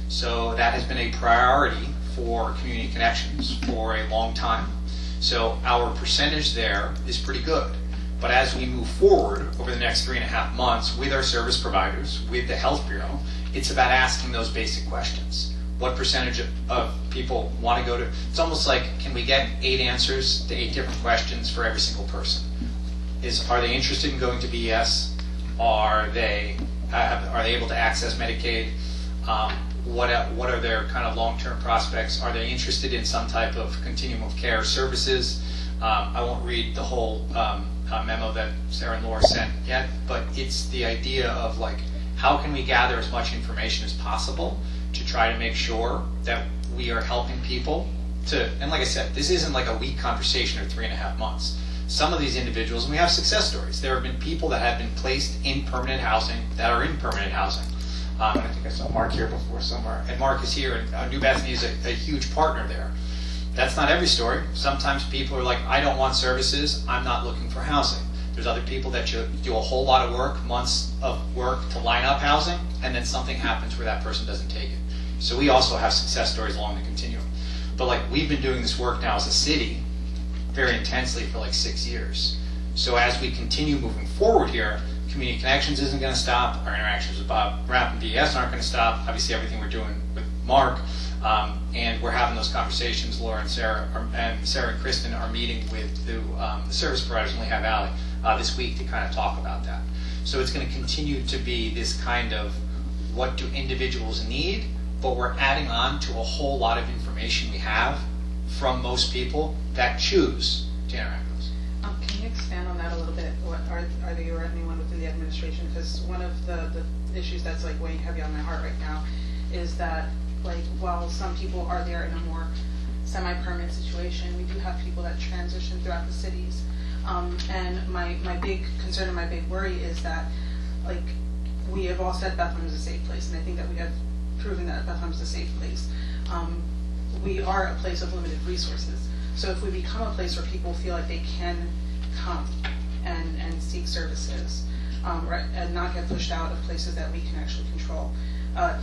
So that has been a priority for Community Connections for a long time. So our percentage there is pretty good. But as we move forward over the next three and a half months with our service providers, with the Health Bureau, it's about asking those basic questions. What percentage of, of people want to go to, it's almost like, can we get eight answers to eight different questions for every single person? Is, are they interested in going to B E S? Are they, uh, are they able to access Medicaid? Um, what, what are their kind of long-term prospects? Are they interested in some type of continuum of care services? Um, I won't read the whole um, uh, memo that Sarah and Laura sent yet, but it's the idea of like, how can we gather as much information as possible to try to make sure that we are helping people to, and like I said, this isn't like a week conversation or three and a half months. Some of these individuals, and we have success stories, there have been people that have been placed in permanent housing that are in permanent housing. Um, and I think I saw Mark here before somewhere, and Mark is here, and uh, New Bethany is a, a huge partner there. That's not every story. Sometimes people are like, I don't want services, I'm not looking for housing. There's other people that you do a whole lot of work, months of work to line up housing, and then something happens where that person doesn't take it. So we also have success stories along the continuum. But like, we've been doing this work now as a city very intensely for like six years. So as we continue moving forward here, Community Connections isn't going to stop. Our interactions with Bob Rapp and B E S aren't going to stop. Obviously, everything we're doing with Mark, um, and we're having those conversations. Laura and Sarah, are, and Sarah and Kristen are meeting with the, um, the service providers in Lehigh Valley uh, this week to kind of talk about that. So it's going to continue to be this kind of what do individuals need, but we're adding on to a whole lot of information we have from most people that choose to interact with us. Um, can you expand on that a little bit? What, are, are there anyone within the administration? Because one of the, the issues that's like weighing heavy on my heart right now is that, like, while some people are there in a more semi-permanent situation, we do have people that transition throughout the cities. Um, and my, my big concern and my big worry is that, like, we have all said Bethlehem is a safe place, and I think that we have proven that Bethlehem is a safe place. Um, we are a place of limited resources. So if we become a place where people feel like they can come and, and seek services, um, right, and not get pushed out of places that we can actually control, uh,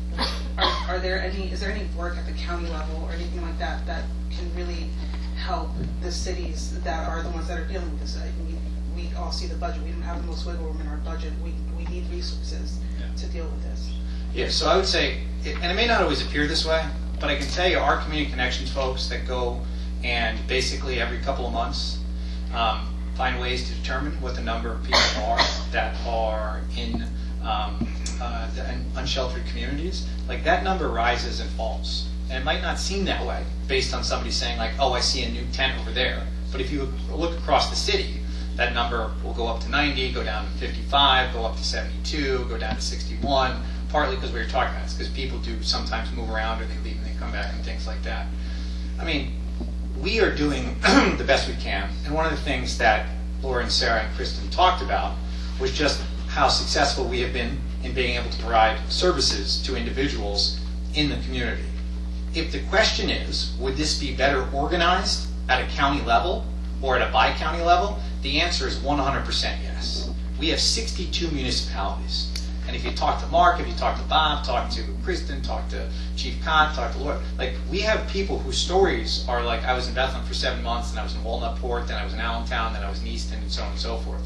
are, are there any, is there any work at the county level or anything like that that can really help the cities that are the ones that are dealing with this? I mean, we all see the budget. We don't have the most wiggle room in our budget. We, we need resources yeah. to deal with this. Yeah, so I would say, and it may not always appear this way, but I can tell you our Community Connections folks that go and basically every couple of months um, find ways to determine what the number of people are that are in um, uh, the unsheltered communities. Like, that number rises and falls. And it might not seem that way based on somebody saying like, oh, I see a new tent over there. But if you look across the city, that number will go up to ninety, go down to fifty-five, go up to seventy-two, go down to sixty-one, partly because we were talking about this, because people do sometimes move around or they leave and they come back and things like that. I mean, we are doing the best we can. And one of the things that Laura and Sarah and Kristen talked about was just how successful we have been in being able to provide services to individuals in the community. If the question is, would this be better organized at a county level or at a bi-county level, the answer is one hundred percent yes. We have sixty-two municipalities. And if you talk to Mark, if you talk to Bob, talk to Kristen, talk to Chief Cott, talk to Laura, like, we have people whose stories are like, I was in Bethlehem for seven months, and I was in Walnutport, then I was in Allentown, then I was in Easton, and so on and so forth.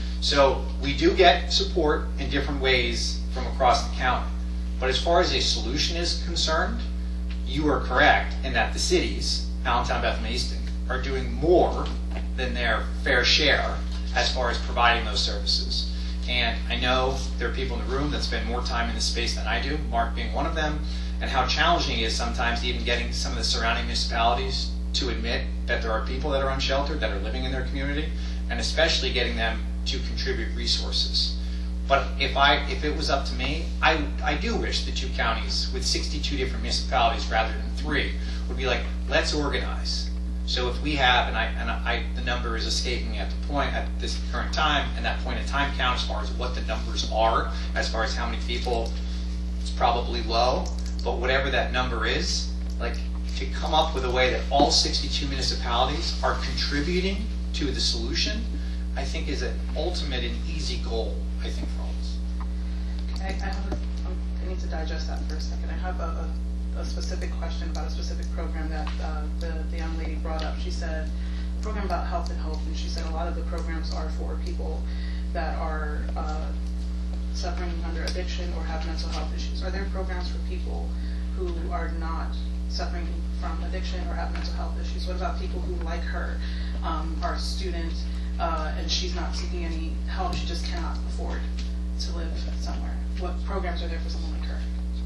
So we do get support in different ways from across the county. But as far as a solution is concerned, you are correct in that the cities, Allentown, Bethlehem, Easton, are doing more than their fair share as far as providing those services. And I know there are people in the room that spend more time in this space than I do, Mark being one of them, and how challenging it is sometimes even getting some of the surrounding municipalities to admit that there are people that are unsheltered, that are living in their community, and especially getting them to contribute resources. But if I, if it was up to me, I, I do wish the two counties with sixty-two different municipalities rather than three would be like, let's organize. So if we have, and I, and I, the number is escaping me at the point, at this current time, and that point in time count as far as what the numbers are, as far as how many people, it's probably low, but whatever that number is, like, to come up with a way that all sixty-two municipalities are contributing to the solution, I think is an ultimate and easy goal, I think, for all of us. I, I, have a, I need to digest that for a second. I have a, a, a specific question about a specific program that uh, the, the young lady brought up. She said, a program about health and hope, and she said a lot of the programs are for people that are uh, suffering under addiction or have mental health issues. Are there programs for people who are not suffering from addiction or have mental health issues? What about people who, like her, um, are a student uh, and she's not seeking any help, she just cannot afford to live somewhere? What programs are there for someone like her?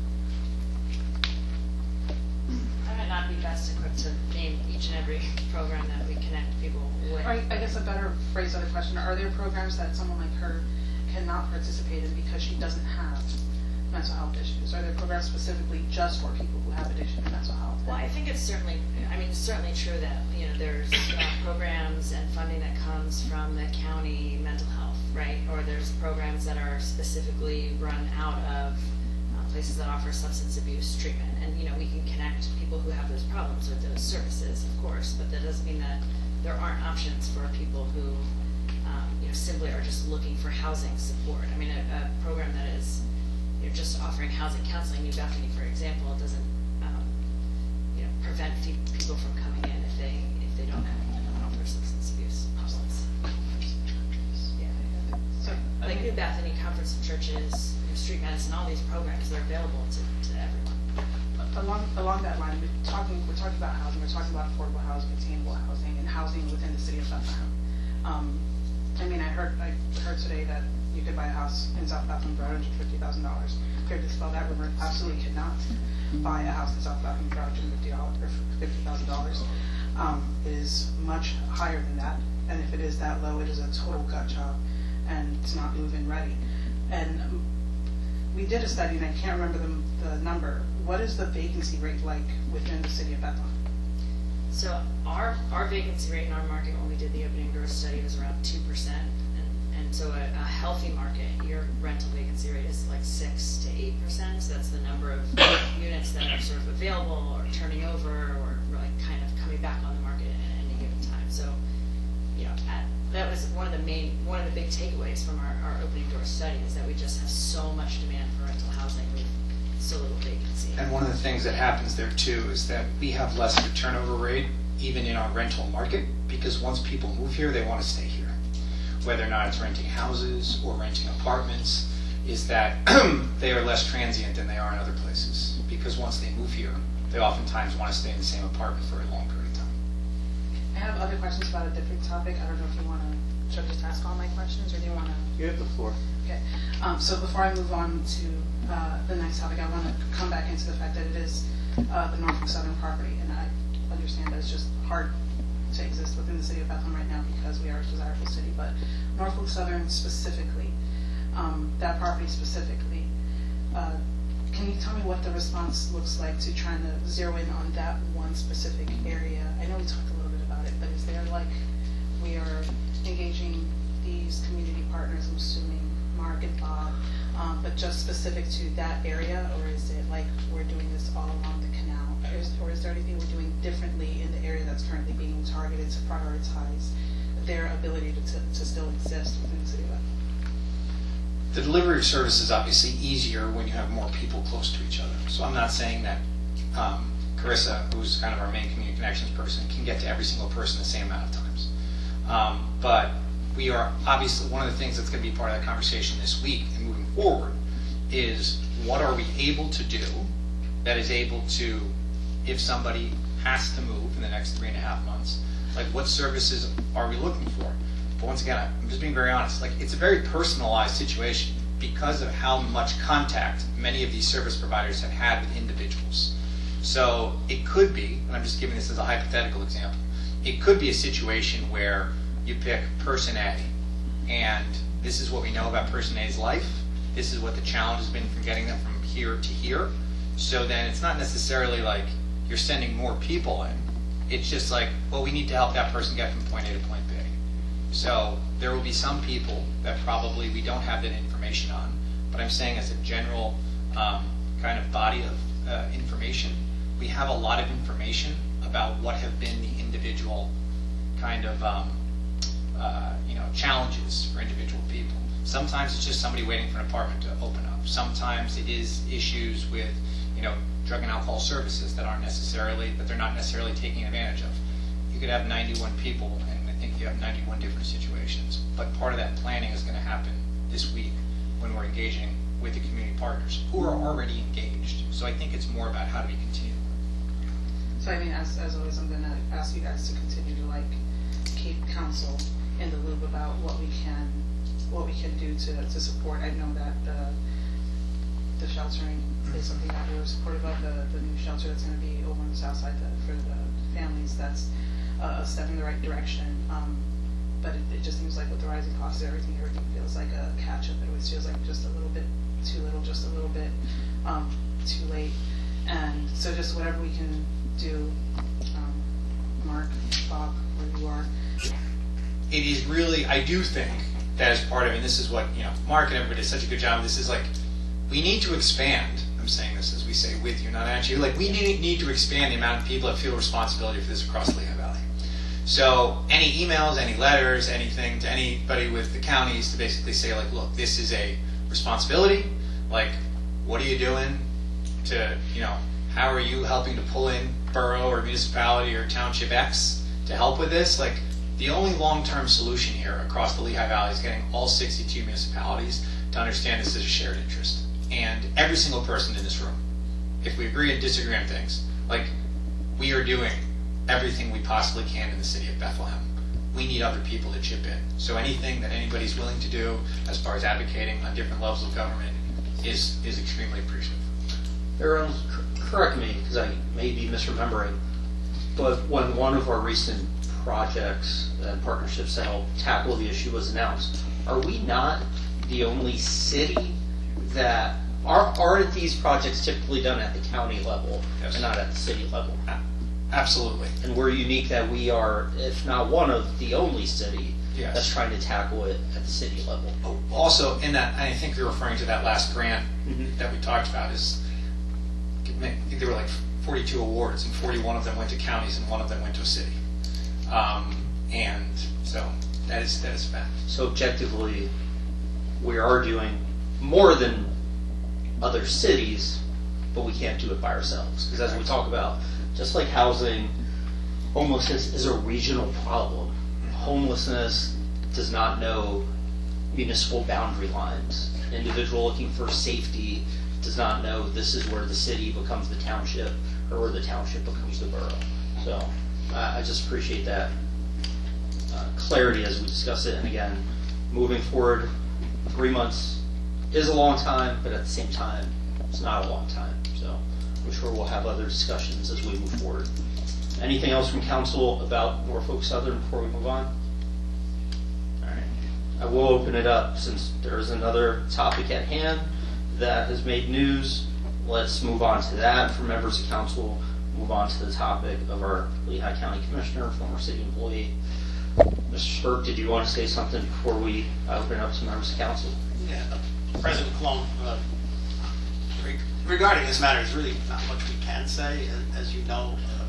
I might not be best equipped to name each and every program that we connect people with. Or I, I guess a better phrase of the question, are there programs that someone like her cannot participate in because she doesn't have mental health issues? Are there programs specifically just for people who have addiction and mental health? Well, I think it's certainly, I mean, it's certainly true that, you know, there's uh, programs and funding that comes from the county mental health, right? Or there's programs that are specifically run out of uh, places that offer substance abuse treatment. And, you know, we can connect people who have those problems with those services, of course, but that doesn't mean that there aren't options for people who, um, you know, simply are just looking for housing support. I mean, a, a program that is, you know, just offering housing counseling, New Bethany, for example, doesn't, um, you know, prevent people from coming in if they if they don't have mental health or substance abuse problems. Yeah. So, like New Bethany, Conference of Churches, you know, street medicine, all these programs, they're available to, to everyone. Along along that line, we're talking we're talking about housing. We're talking about affordable housing, attainable housing, and housing within the city of Bethlehem. Um, I mean, I heard I heard today that you could buy a house in South Bethlehem for one hundred fifty thousand dollars. Clear to spell that, rumor absolutely could not buy a house in South Bethlehem for one hundred fifty dollars or fifty thousand dollars. Um, it is much higher than that, and if it is that low, it is a total gut job, and it's not move-in ready. And um, we did a study, and I can't remember the, the number. What is the vacancy rate like within the city of Bethlehem? So our our vacancy rate in our market when we did the opening growth study was around two percent, and and so a, a healthy market, your rental vacancy rate is like six to eight percent. So that's the number of units that are sort of available or turning over or like kind of coming back on the market at any given time. So, you know, at, that was one of the main one of the big takeaways from our, our opening door study is that we just have so much demand for rental housing with so little vacancy. And one of the things that happens there too is that we have less of a turnover rate even in our rental market, because once people move here, they want to stay here. Whether or not it's renting houses or renting apartments, is that they are less transient than they are in other places. Because once they move here, they oftentimes want to stay in the same apartment for a long period of time. I have other questions about a different topic. I don't know if you want to, should I just ask all my questions, or do you want to? You have the floor. Okay. Um, so before I move on to uh, the next topic, I want to come back into the fact that it is uh, the Norfolk Southern property, and I understand that it's just hard to exist within the city of Bethlehem right now because we are a desirable city. But Norfolk Southern specifically, um, that property specifically, uh, can you tell me what the response looks like to trying to zero in on that one specific area? I know we talked a little bit about it, but is there like we are engaging these community partners, I'm assuming Mark and Bob, um, but just specific to that area, or is it like we're doing this all along the canal? Or is, or is there anything we're doing differently in the area that's currently being targeted to prioritize their ability to, to, to still exist within the city of Bethlehem? The delivery of service is obviously easier when you have more people close to each other. So I'm not saying that um, Carissa, who's kind of our main community connections person, can get to every single person the same amount of times. Um, but we are obviously, one of the things that's going to be part of that conversation this week and moving forward is what are we able to do that is able to if somebody has to move in the next three and a half months, like what services are we looking for? But once again, I'm just being very honest. Like it's a very personalized situation because of how much contact many of these service providers have had with individuals. So it could be, and I'm just giving this as a hypothetical example, it could be a situation where you pick person A, and this is what we know about person A's life. This is what the challenge has been from getting them from here to here. So then it's not necessarily like you're sending more people in. It's just like, well, we need to help that person get from point A to point B. So there will be some people that probably we don't have that information on, but I'm saying as a general um, kind of body of uh, information, we have a lot of information about what have been the individual kind of um, uh, you know challenges for individual people. Sometimes it's just somebody waiting for an apartment to open up. Sometimes it is issues with you know drug and alcohol services that aren't necessarily that they're not necessarily taking advantage of. You could have ninety-one people, and I think you have ninety-one different situations. But part of that planning is going to happen this week when we're engaging with the community partners who are already engaged. So I think it's more about how do we continue. So I mean, as, as always, I'm going to ask you guys to continue to like keep council in the loop about what we can, what we can do to, to support. I know that the the sheltering is something that we're supportive of. The, the new shelter that's going to be over on the south side the, for the families. That's a step in the right direction. Um, but it, it just seems like with the rising costs of everything, everything feels like a catch up. It always feels like just a little bit too little, just a little bit um, too late. And so just whatever we can do, um, Mark, Bob, where you are. It is really, I do think that is part of it, and this is what, you know, Mark and everybody did such a good job. This is like, we need to expand, I'm saying this as we say with you, not at you, like we need, need to expand the amount of people that feel responsibility for this across Lehigh Valley. So any emails, any letters, anything to anybody with the counties to basically say like, look, this is a responsibility, like what are you doing to, you know, how are you helping to pull in borough or municipality or township X to help with this? Like the only long-term solution here across the Lehigh Valley is getting all sixty-two municipalities to understand this is a shared interest. And every single person in this room, if we agree and disagree on things, like we are doing everything we possibly can in the city of Bethlehem. We need other people to chip in. So anything that anybody's willing to do as far as advocating on different levels of government is, is extremely appreciative. Aaron, correct me, because I may be misremembering, but when one of our recent projects and partnerships to help tackle the issue was announced, are we not the only city that, are, aren't these projects typically done at the county level yes. and not at the city level? Absolutely. And we're unique that we are, if not one of the only city yes. that's trying to tackle it at the city level. Also, in that, I think you're referring to that last grant mm-hmm. that we talked about, is I think there were like forty-two awards, and forty-one of them went to counties, and one of them went to a city. Um, and so that is that is a fact. So objectively, we are doing more than other cities, but we can't do it by ourselves. Because as we talk about, just like housing, homelessness is a regional problem. Homelessness does not know municipal boundary lines. An individual looking for safety does not know this is where the city becomes the township or where the township becomes the borough. So uh, I just appreciate that uh, clarity as we discuss it. And again, moving forward, three months is a long time, but at the same time, it's not a long time. So I'm sure we'll have other discussions as we move forward. Anything else from council about Norfolk Southern before we move on? All right. I will open it up since there is another topic at hand that has made news. Let's move on to that. For members of council, move on to the topic of our Lehigh County Commissioner, former city employee. Mister Spurk, did you want to say something before we open it up to members of council? Yeah, President Cologne, uh, regarding this matter, there's really not much we can say. As you know, uh,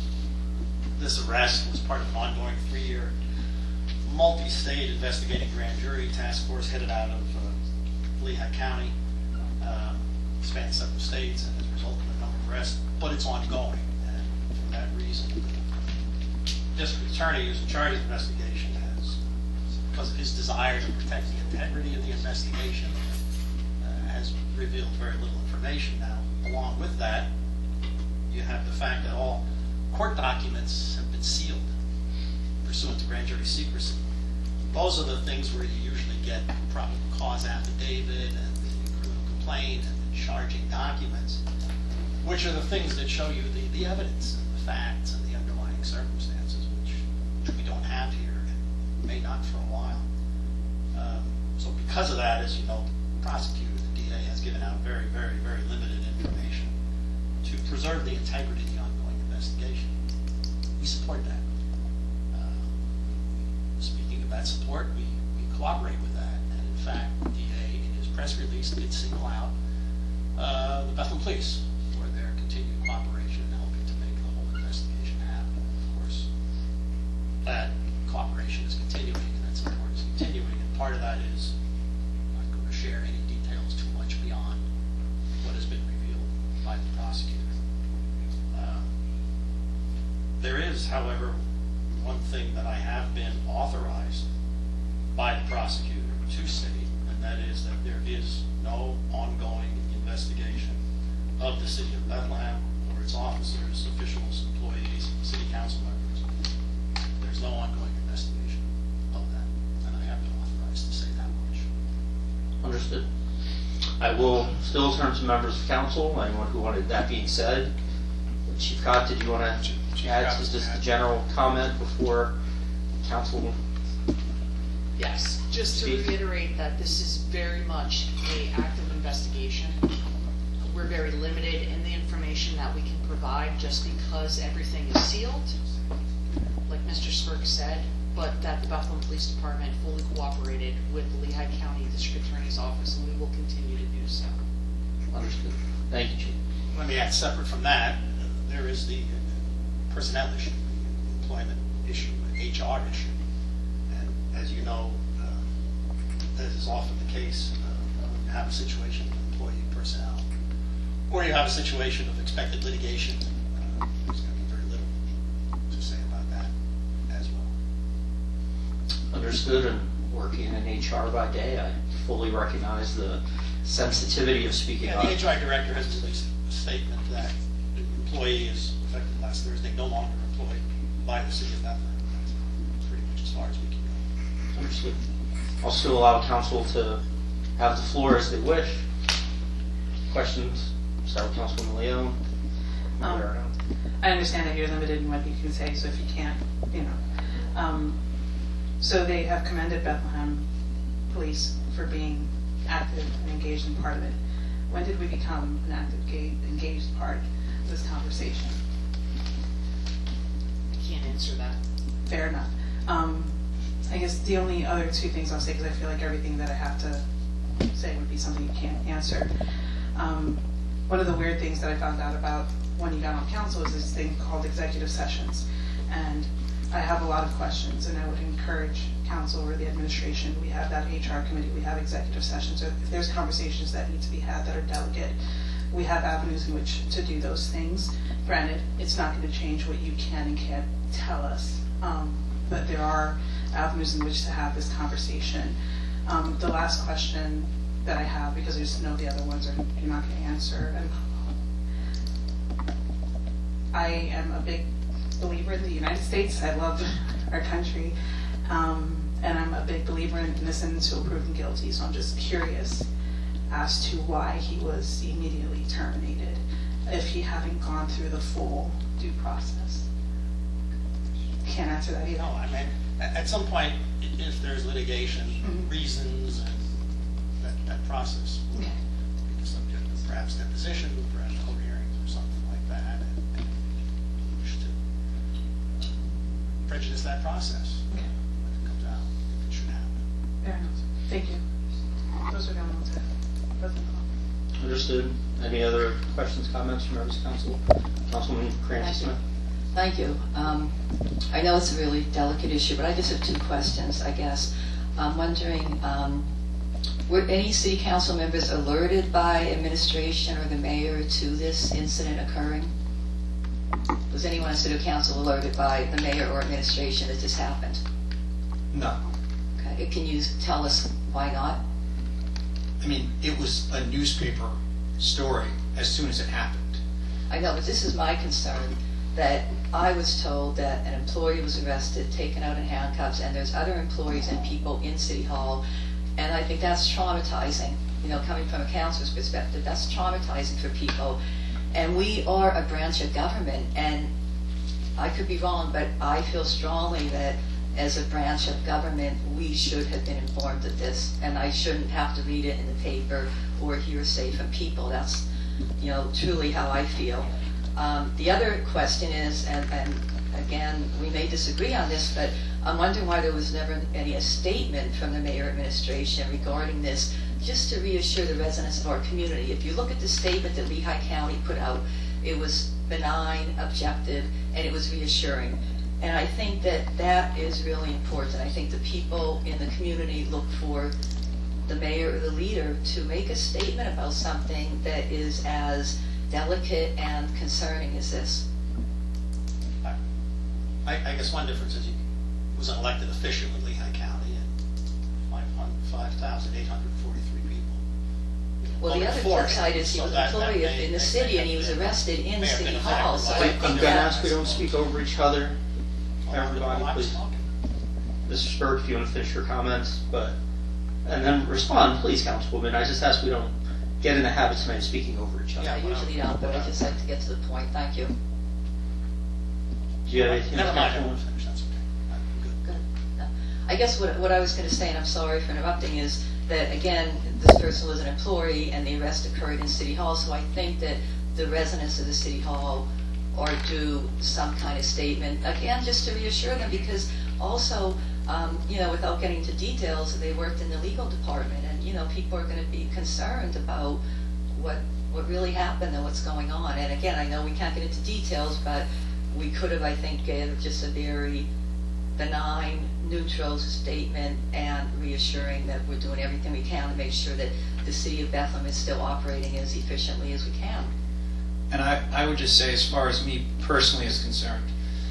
this arrest was part of an ongoing three-year multi-state investigating grand jury task force headed out of uh, Lehigh County, uh, spanned several states, and has resulted in a number of arrests, but it's ongoing. And for that reason, the district attorney who's in charge of the investigation has, because of his desire to protect the integrity of the investigation, uh, has revealed very little information. Now, along with that, you have the fact that all court documents have been sealed pursuant to grand jury secrecy. Those are the things where you usually get probable cause affidavit and the criminal complaint and the charging documents, which are the things that show you the, the evidence and the facts and the underlying circumstances, which, which we don't have here and may not for a while. Um, so because of that, as you know, the prosecutor, the D A, has given out very, very, very limited information to preserve the integrity of the ongoing investigation. We support that. Uh, speaking of that support, we, we cooperate with that. And in fact, the D A, in his press release, did single out uh, the Bethlehem Police for their continued cooperation in helping to make the whole investigation happen. Of course, that cooperation is continuing and that support is continuing. And part of that is I'm not going to share any details too much beyond what has been revealed by the prosecutor. Um, there is, however, one thing that I have been authorized by the prosecutor to state, and that is that there is no ongoing investigation of the city of Bethlehem or its officers, officials, employees, city council members. There's no ongoing investigation of that, and I have been authorized to say that much. Understood. I will still turn to members of council. Anyone who wanted that being said. Chief Cott, did you want to add to just the general comment before council? Yes, just to speak? reiterate that this is very much a active investigation. We're very limited in the information that we can provide just because everything is sealed, like Mister Spurk said, but that the Bethlehem Police Department fully cooperated with the Lehigh County District Attorney's Office, and we will continue to do so. Understood. Thank you, Chief. Let me add, separate from that, there is the personnel issue, the employment issue, the H R issue. And as you know, uh, as is often the case, uh, when you have a situation with employee personnel, or you have a situation of expected litigation, uh, there's going to be very little to say about that as well. Understood. And working in H R by day, I fully recognize the sensitivity of speaking Yeah, up. the H R director has released a statement that the employee is effective last Thursday, no longer employed by the city of Bethlehem. That's pretty much as far as we can go. Understood. I'll still allow council to have the floor as they wish. Questions? Start with Councilwoman Leon. Um, I understand that you're limited in what you can say, so if you can't, you know. Um, so they have commended Bethlehem Police for being active and engaged in part of it. When did we become an active, ga- engaged part of this conversation? I can't answer that. Fair enough. Um, I guess the only other two things I'll say, because I feel like everything that I have to say would be something you can't answer. Um, one of the weird things that I found out about when you got on council is this thing called executive sessions. And I have a lot of questions, and I would encourage council or the administration, we have that H R committee, we have executive sessions. So if there's conversations that need to be had that are delicate, we have avenues in which to do those things. Granted, it's not going to change what you can and can't tell us, um, but there are avenues in which to have this conversation. Um, the last question that I have, because I just know the other ones are you're not going to answer, and I am a big believer in the United States. I love our country, um, and I'm a big believer in innocent until proven guilty. So I'm just curious as to why he was immediately terminated if he hadn't gone through the full due process. Can't answer that either. No, I mean, at at some point, i- if there's litigation, Mhm. reasons, and that, that process will Okay. be the subject of perhaps deposition, perhaps court hearings, or something like that, and, and we wish to uh, prejudice that process Okay. when it comes out, if it should happen. Fair enough. Thank you. Those are the only ones I have. President Call. Understood. Any other questions, comments from members of council? Councilwoman Crancy Smith. Thank you. Um, I know it's a really delicate issue, but I just have two questions, I guess. I'm wondering, um, were any city council members alerted by administration or the mayor to this incident occurring? Was anyone on city council alerted by the mayor or administration that this happened? No. Okay. Can you tell us why not? I mean, it was a newspaper story as soon as it happened. I know, but this is my concern, that I was told that an employee was arrested, taken out in handcuffs, and there's other employees and people in City Hall, and I think that's traumatizing. You know, coming from a counselor's perspective, that's traumatizing for people. And we are a branch of government, and I could be wrong, but I feel strongly that as a branch of government, we should have been informed of this, and I shouldn't have to read it in the paper or hearsay from people. That's, you know, truly how I feel. Um, the other question is, and, and again, we may disagree on this, but I'm wondering why there was never any a statement from the mayor administration regarding this, just to reassure the residents of our community. If you look at the statement that Lehigh County put out, it was benign, objective, and it was reassuring. And I think that that is really important. I think the people in the community look for the mayor or the leader to make a statement about something that is as delicate and concerning as this. I, I guess one difference is he was an elected official in Lehigh County, and five thousand eight hundred forty-three people. Well, the other side is he was an employee in the city, and he was arrested in City Hall. So I I'm think going to that ask we don't speak over each other. Everybody, please. Mister Spurk, if you want to finish your comments, but and then respond, please, Councilwoman. I just ask we don't get in the habit tonight of speaking over each other. I usually don't, but I just like to get to the point. Thank you. Do you have anything? Never mind, I Councilwoman? won't finish, that's okay. I'm good. Good. No. I guess what, what I was going to say, and I'm sorry for interrupting, is that, again, this person was an employee and the arrest occurred in City Hall, so I think that the residents of the City Hall are due some kind of statement, again, just to reassure them, because also, um, you know, without getting into details, they worked in the legal department, and, you know, people are going to be concerned about what what really happened and what's going on. And again, I know we can't get into details, but we could have, I think, gave just a very benign, neutral statement and reassuring that we're doing everything we can to make sure that the city of Bethlehem is still operating as efficiently as we can. And I, I would just say, as far as me personally is concerned,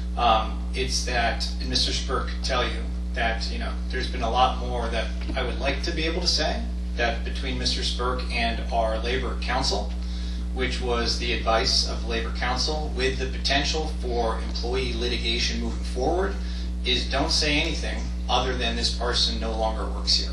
um, it's that, and Mister Spurk could tell you, that, you know, there's been a lot more that I would like to be able to say, that between Mister Spurk and our Labor Council, which was the advice of Labor Council with the potential for employee litigation moving forward, is don't say anything other than this person no longer works here.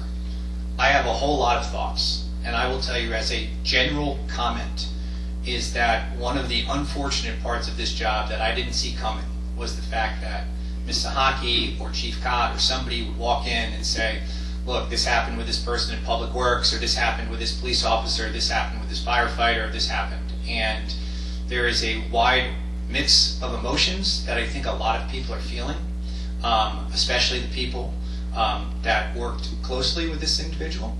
I have a whole lot of thoughts, and I will tell you as a general comment, is that one of the unfortunate parts of this job that I didn't see coming was the fact that Miz Sahaki or Chief Cott or somebody would walk in and say, look, this happened with this person in Public Works, or this happened with this police officer, this happened with this firefighter, this happened. And there is a wide mix of emotions that I think a lot of people are feeling, um, especially the people um, that worked closely with this individual.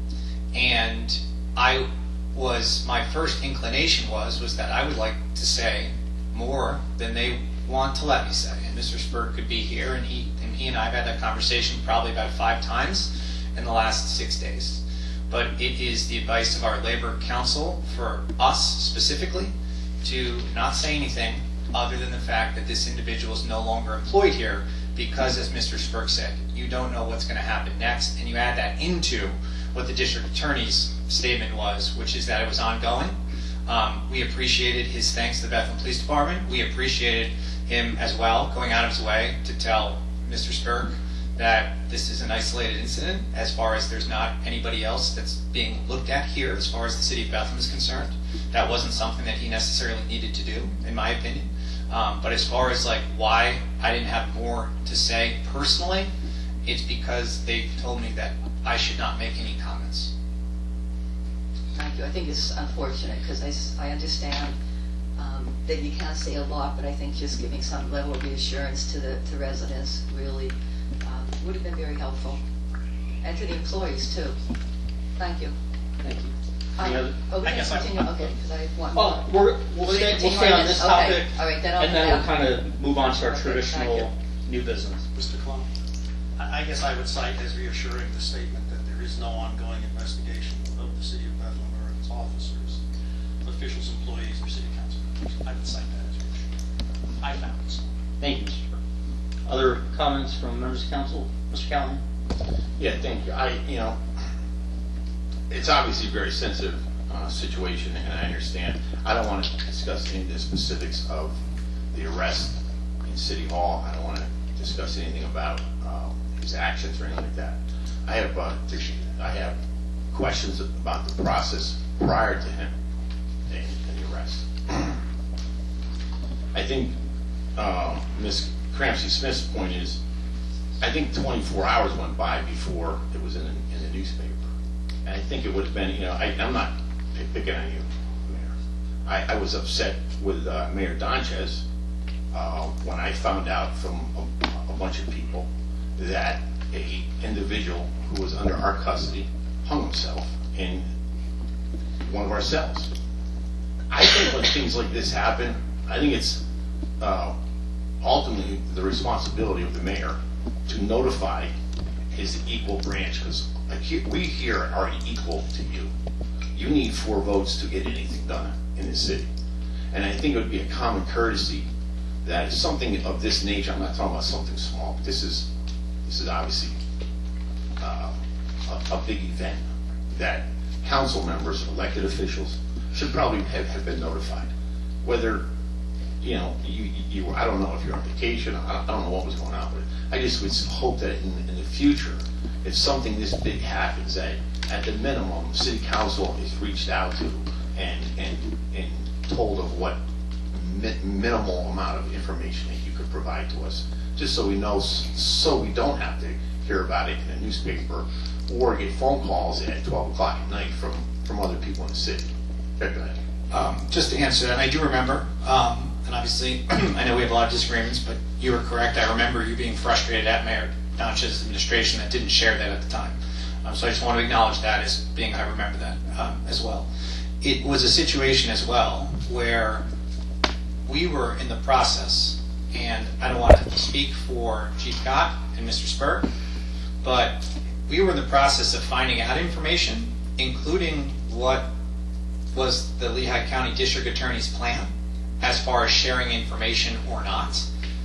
And I was, my first inclination was, was that I would like to say more than they want to let me say. And Mister Spurk could be here, and he and he and I have had that conversation probably about five times in the last six days. But it is the advice of our Labor Council for us specifically to not say anything other than the fact that this individual is no longer employed here, because, as Mister Spurk said, you don't know what's going to happen next, and you add that into what the district attorney's statement was, which is that it was ongoing. Um, we appreciated his thanks to the Bethlehem Police Department. We appreciated him as well going out of his way to tell Mister Spurk that this is an isolated incident, as far as there's not anybody else that's being looked at here as far as the city of Bethlehem is concerned. That wasn't something that he necessarily needed to do, in my opinion. Um, but as far as like why I didn't have more to say personally, it's because they told me that I should not make any comments. Thank you. I think it's unfortunate because I, I understand um, that you can't say a lot, but I think just giving some level of reassurance to the to residents really um, would have been very helpful, and to the employees too. Thank you. Thank you. Um, Any other- oh, we I can guess I- continue. Okay, because I have one. Well, we're, we'll, We're stay, gonna we'll continue stay on this? this Okay. topic, All right, then I'll- and then yeah. we'll kind of move on to our Okay, traditional new business. Mister Cologne? I I guess I would cite as reassuring the statement that there is no ongoing investigation of the city of Bethlehem or its officers, officials, employees, or city council members. I would cite that as reassuring. I found it so. Thank you, Mister Spurk. Other comments from members of council? Mister Callahan? Yeah, thank you. I, you know, it's obviously very sensitive uh, situation, and I understand. I don't want to discuss any of the specifics of the arrest in City Hall. I don't want to discuss anything about uh, his actions or anything like that. I have uh, I have questions about the process prior to him in, in the arrest. I think uh, Miz Cramsey Smith's point is, I think twenty-four hours went by before it was in the, in the newspaper. And I think it would have been, you know, I, I'm not picking on you, Mayor. I, I was upset with uh, Mayor Donchez uh, when I found out from a, a bunch of people that a individual who was under our custody hung himself in one of our cells. I think when things like this happen, I think it's uh, ultimately the responsibility of the mayor to notify his equal branch, because we here are equal to you. You need four votes to get anything done in this city. And I think it would be a common courtesy that something of this nature, I'm not talking about something small, but this is, this is obviously uh, a, a big event, that council members, elected officials, should probably have, have been notified. Whether, you know, you, you, I don't know if you're on vacation, I, I don't know what was going on, but I just would hope that in, in the future, if something this big happens, that at the minimum, city council is reached out to and and and told of what mi- minimal amount of information that you could provide to us, just so we know, so we don't have to hear about it in a newspaper or get phone calls at twelve o'clock at night from, from other people in the city. Go ahead. Um, just to answer that, I do remember, um, and obviously I know we have a lot of disagreements, but you were correct. I remember you being frustrated at Mayor Donchez's administration that didn't share that at the time. Um, so I just want to acknowledge that as being, I remember that um, as well. It was a situation as well where we were in the process, and I don't want to speak for Chief Cott and Mister Spur, but we were in the process of finding out information, including what was the Lehigh County District Attorney's plan as far as sharing information or not.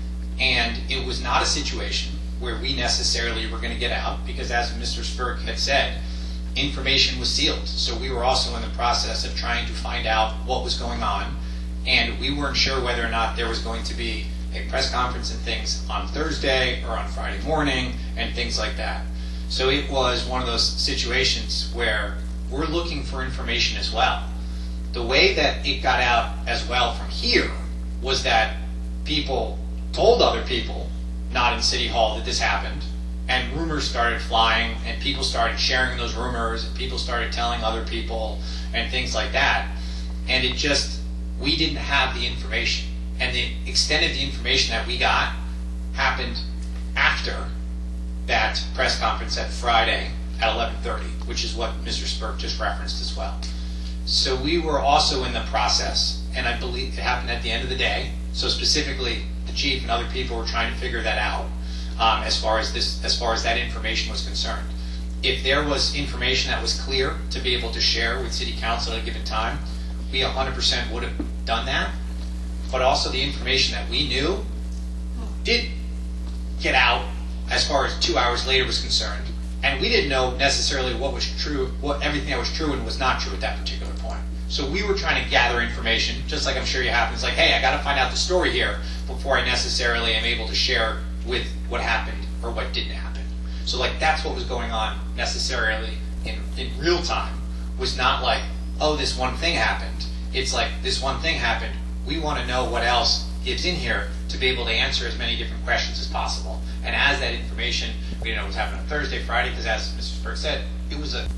And it was not a situation where we necessarily were going to get out, because as Mister Spurk had said, information was sealed. So we were also in the process of trying to find out what was going on, and we weren't sure whether or not there was going to be a press conference and things on Thursday or on Friday morning and things like that. So it was one of those situations where we're looking for information as well. The way that it got out as well from here was that people told other people not in City Hall that this happened, and rumors started flying, and people started sharing those rumors, and people started telling other people and things like that. And it just, we didn't have the information. And the extent of the information that we got happened after that press conference at Friday at eleven thirty, which is what Mister Spurk just referenced as well. So we were also in the process, and I believe it happened at the end of the day. So specifically, the chief and other people were trying to figure that out um, as far as this, as far as that information was concerned. If there was information that was clear to be able to share with City Council at a given time, we one hundred percent would have done that. But also the information that we knew did get out as far as two hours later was concerned. And we didn't know necessarily what was true, what everything that was true and was not true at that particular point. So we were trying to gather information, just like I'm sure you have. It's like, hey, I got to find out the story here before I necessarily am able to share with what happened or what didn't happen. So like that's what was going on necessarily in, in real time. Was not like, oh, this one thing happened. It's like, this one thing happened. We want to know what else is in here to be able to answer as many different questions as possible. And as that information, you know, was happening on Thursday, Friday, because as Mister Spurk said, it was a...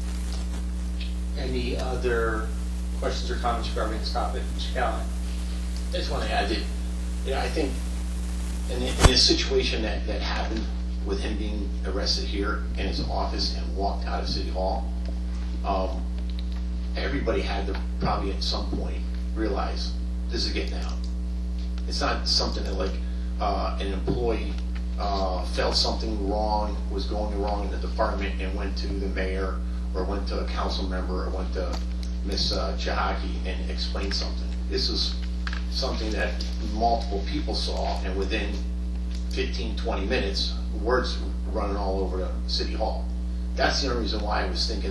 Any other questions or comments regarding this topic? Mister Callahan? I just want to add that, you know, I think in, the, in this situation that, that happened with him being arrested here in his office and walked out of City Hall, um, everybody had to probably at some point realize this is getting out. It's not something that like uh, an employee uh, felt something wrong, was going wrong in the department and went to the mayor or went to a council member or went to Miss Uh, Chahaki and explained something. This was something that multiple people saw, and within fifteen, twenty minutes, words running all over the City Hall. That's the only reason why I was thinking that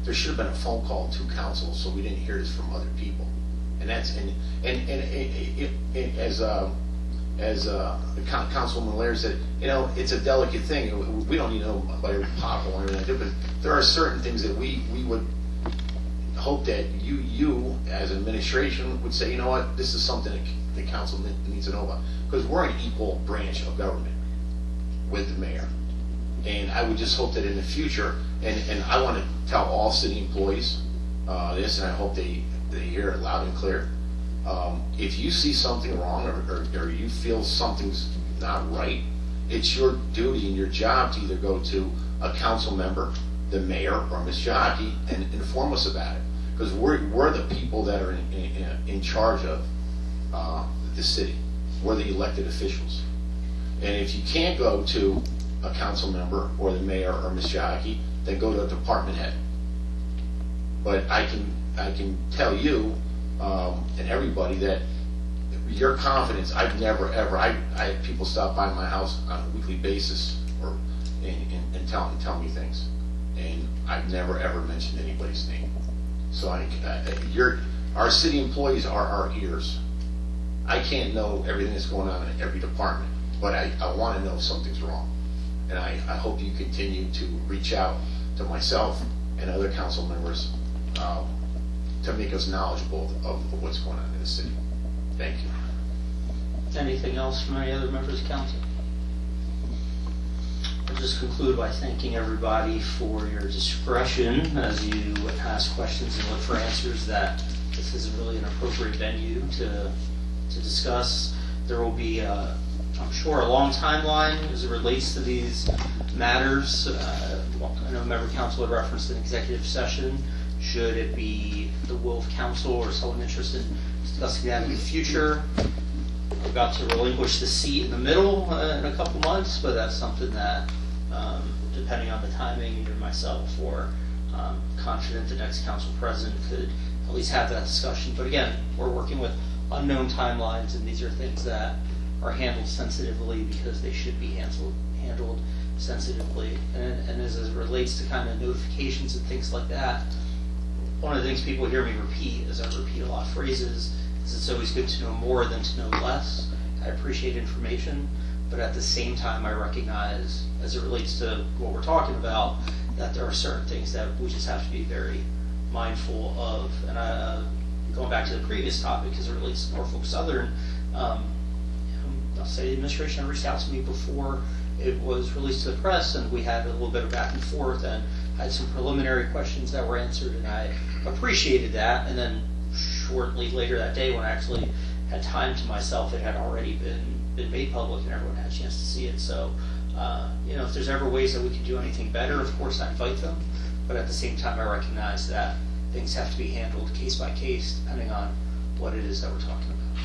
there should have been a phone call to council so we didn't hear this from other people. And that's, and, and, and, and, and, and as, uh, as uh, Councilwoman Laird said, you know, it's a delicate thing. We don't need to know about every pothole or anything, but there are certain things that we, we would hope that you, you as administration would say, you know what, this is something that the council needs to know about. Because we're an equal branch of government with the mayor. And I would just hope that in the future, and, and I want to tell all city employees uh, this, and I hope they, they hear it loud and clear. Um, if you see something wrong or, or, or you feel something's not right, it's your duty and your job to either go to a council member, the mayor, or Miz Jockey and inform us about it. Because we're, we're the people that are in, in, in charge of uh, the city. We're the elected officials. And if you can't go to a council member or the mayor or Miz Jockey, then go to a department head. But I can, I can tell you um, and everybody that your confidence, I've never ever, I, I have people stop by my house on a weekly basis or and, and, and, tell, and tell me things. And I've never ever mentioned anybody's name. So I, I, you're, our city employees are our ears. I can't know everything that's going on in every department, but I, I want to know if something's wrong. And I, I hope you continue to reach out to myself and other council members um, to make us knowledgeable of, of what's going on in the city. Thank you. Anything else from any other members of council? I'll just conclude by thanking everybody for your discretion as you ask questions and look for answers. That this isn't really an appropriate venue to to discuss. There will be, uh, I'm sure, a long timeline as it relates to these matters. Uh, I know member council had referenced an executive session. Should it be the will of council or someone interested in discussing that in the future? We're about to relinquish the seat in the middle uh, in a couple months, but that's something that, um, depending on the timing, either myself or um, confident the next council president could at least have that discussion. But again, we're working with unknown timelines, and these are things that are handled sensitively because they should be handled handled sensitively. And, and as it relates to kind of notifications and things like that, one of the things people hear me repeat, as I repeat a lot of phrases, is it's always good to know more than to know less. I appreciate information, but at the same time, I recognize, as it relates to what we're talking about, that there are certain things that we just have to be very mindful of. And I, uh, going back to the previous topic, as it relates to Norfolk Southern, um, I'll say the administration reached out to me before it was released to the press, and we had a little bit of back and forth, and had some preliminary questions that were answered, and I appreciated that. And then shortly later that day, when I actually had time to myself, it had already been been made public, and everyone had a chance to see it. So, uh, you know, if there's ever ways that we can do anything better, of course I invite them. But at the same time, I recognize that things have to be handled case by case, depending on what it is that we're talking about.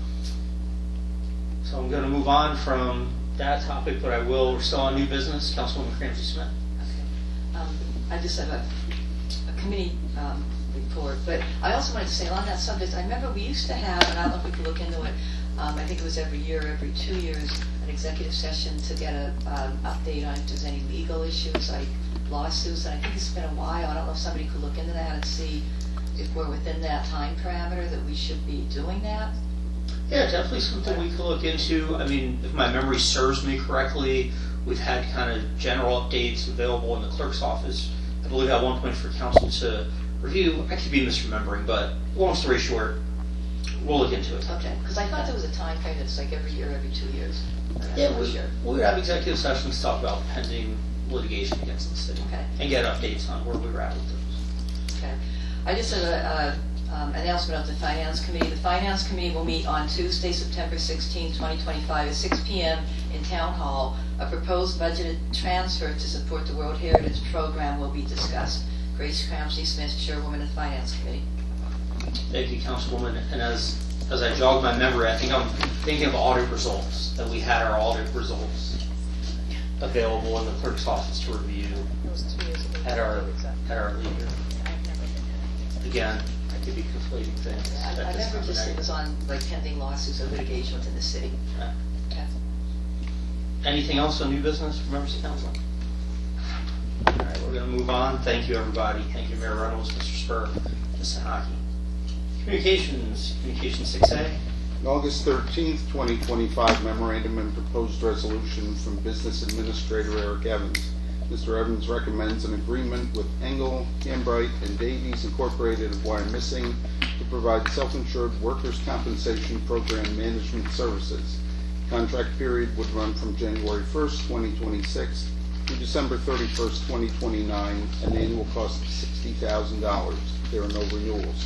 So I'm going to move on from that topic, but I will, we're still on new business. Councilwoman Cramsey Smith. Okay. Um, I just have a, a committee um, report, but I also wanted to say on that subject, I remember we used to have, and I don't know if we could look into it, um, I think it was every year, every two years, an executive session to get an um, update on if there's any legal issues like lawsuits, and I think it's been a while. I don't know if somebody could look into that and see if we're within that time parameter that we should be doing that. Yeah, definitely something we could look into. I mean, if my memory serves me correctly, we've had kind of general updates available in the clerk's office. I believe at one point for council to review. I could be misremembering, but long story short, we'll look into it. Okay, because I thought there was a time frame that's like every year, every two years. Yeah, we, sure. we would have executive sessions to talk about pending litigation against the city, okay, and get updates on where we were at with those. Okay. I just have a, a um, announcement of the Finance Committee. The Finance Committee will meet on Tuesday, September sixteenth, twenty twenty-five at six p m in Town Hall. A proposed budgeted transfer to support the World Heritage Program will be discussed. Grace Cramsey Smith, Chairwoman of the Finance Committee. Thank you, Councilwoman. And as as I jog my memory, I think I'm thinking of audit results, that we had our audit results available in the clerk's office to review at our at our leader. Again, I could be conflating things. I, I remember just it was on like pending lawsuits or litigation within the city. Yeah. Okay. Anything else on new business from members of council? All right, we're going to move on. Thank you, everybody. Thank you, Mayor Reynolds, Mister Spur, Miz Sanaki. Communications, Communication six A. On August thirteenth, twenty twenty-five, memorandum and proposed resolution from Business Administrator Eric Evans. Mister Evans recommends an agreement with Engel, Hambright, and Davies Incorporated of Wyomissing to provide self-insured workers' compensation program management services. Contract period would run from January first, twenty twenty-six through December thirty-first, twenty twenty-nine, an annual cost of sixty thousand dollars. There are no renewals.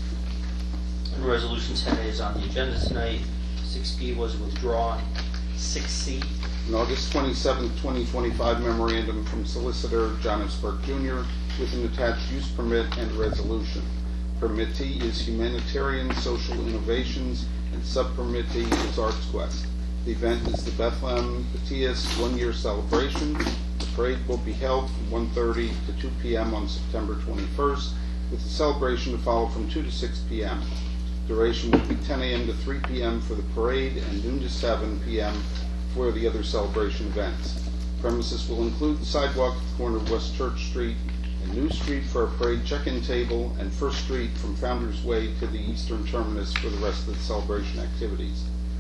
And Resolution ten A is on the agenda tonight. six B was withdrawn. six C. On August twenty-seventh, twenty twenty-five, memorandum from Solicitor John S. Burke Junior with an attached use permit and resolution. Permittee is Humanitarian Social Innovations and sub-permittee is Arts Quest. The event is the Bethlehem Batias one-year celebration. The parade will be held from one thirty to two p m on September twenty-first, with the celebration to follow from two to six p m Duration will be ten a m to three p m for the parade and noon to seven p m for the other celebration events. Premises will include the sidewalk at the corner of West Church Street and New Street for a parade check-in table, and First Street from Founders Way to the eastern terminus for the rest of the celebration activities.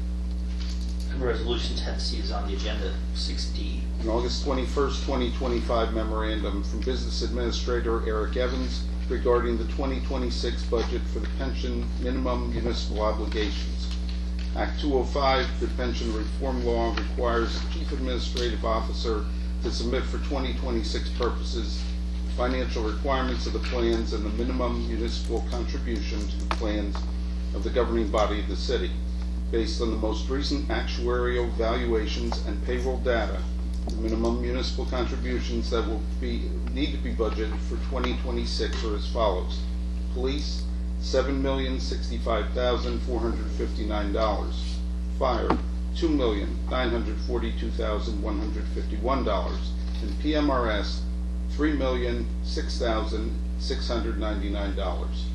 And Resolution ten C is on the agenda. six D. On August twenty-first, twenty twenty-five, memorandum from Business Administrator Eric Evans regarding the twenty twenty-six budget for the pension minimum municipal obligations. Act two oh five, the pension reform law, requires the Chief Administrative Officer to submit for twenty twenty-six purposes the financial requirements of the plans and the minimum municipal contribution to the plans of the governing body of the city. Based on the most recent actuarial valuations and payroll data, the minimum municipal contributions that will be need to be budgeted for twenty twenty-six are as follows. Police, seven million sixty-five thousand four hundred fifty-nine dollars. Fire, two million nine hundred forty-two thousand one hundred fifty-one dollars. And P M R S, three million six thousand six hundred ninety-nine dollars.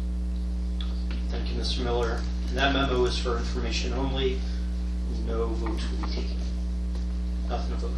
Thank you, Mister Miller. And that memo is for information only. No votes will be taken. Nothing to vote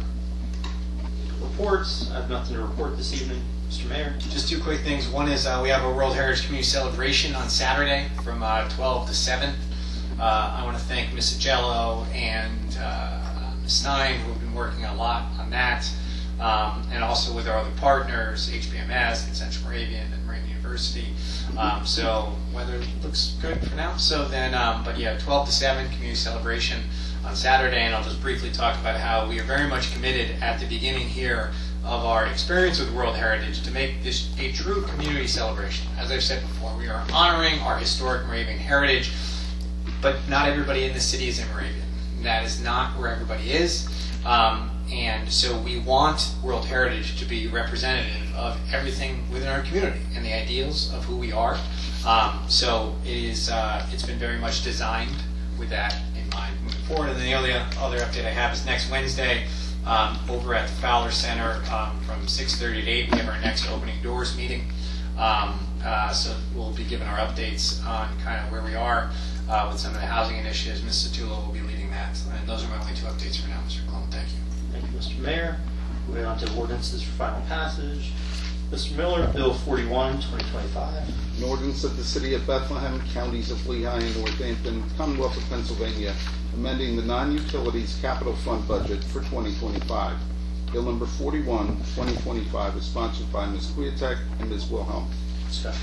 on. Reports. I have nothing to report this evening. Mister Mayor. Just two quick things. One is uh, we have a World Heritage Community Celebration on Saturday from uh, twelve to seven. Uh, I want to thank Miz Agello and uh, Miz Stein, who have been working a lot on that, um, and also with our other partners, H B M S and Central Moravian and Moravian University. Um, so weather looks good for now. So then, um, but yeah, twelve to seven community celebration on Saturday, and I'll just briefly talk about how we are very much committed at the beginning here of our experience with World Heritage to make this a true community celebration. As I've said before, we are honoring our historic Moravian heritage, but not everybody in the city is in Moravian. That is not where everybody is. Um, and so we want World Heritage to be representative of everything within our community and the ideals of who we are. Um, so it is, uh, it's been very much designed with that in mind moving forward. And then the only other update I have is next Wednesday, Um, over at the Fowler Center um, from six thirty to eight, we have our next opening doors meeting. Um, uh, so we'll be giving our updates on kind of where we are uh, with some of the housing initiatives. Miz Satulo will be leading that. And those are my only two updates for now, Mister Clone. Thank you. Thank you, Mister Mayor. Moving on to ordinances for final passage. Mister Miller, Bill forty-one, twenty twenty-five. An ordinance of the City of Bethlehem, Counties of Lehigh and Northampton, Commonwealth of Pennsylvania, amending the non-utilities capital fund budget for twenty twenty-five. Bill number forty-one, twenty twenty-five is sponsored by Miz Kwiatek and Miz Wilhelm. Discussion.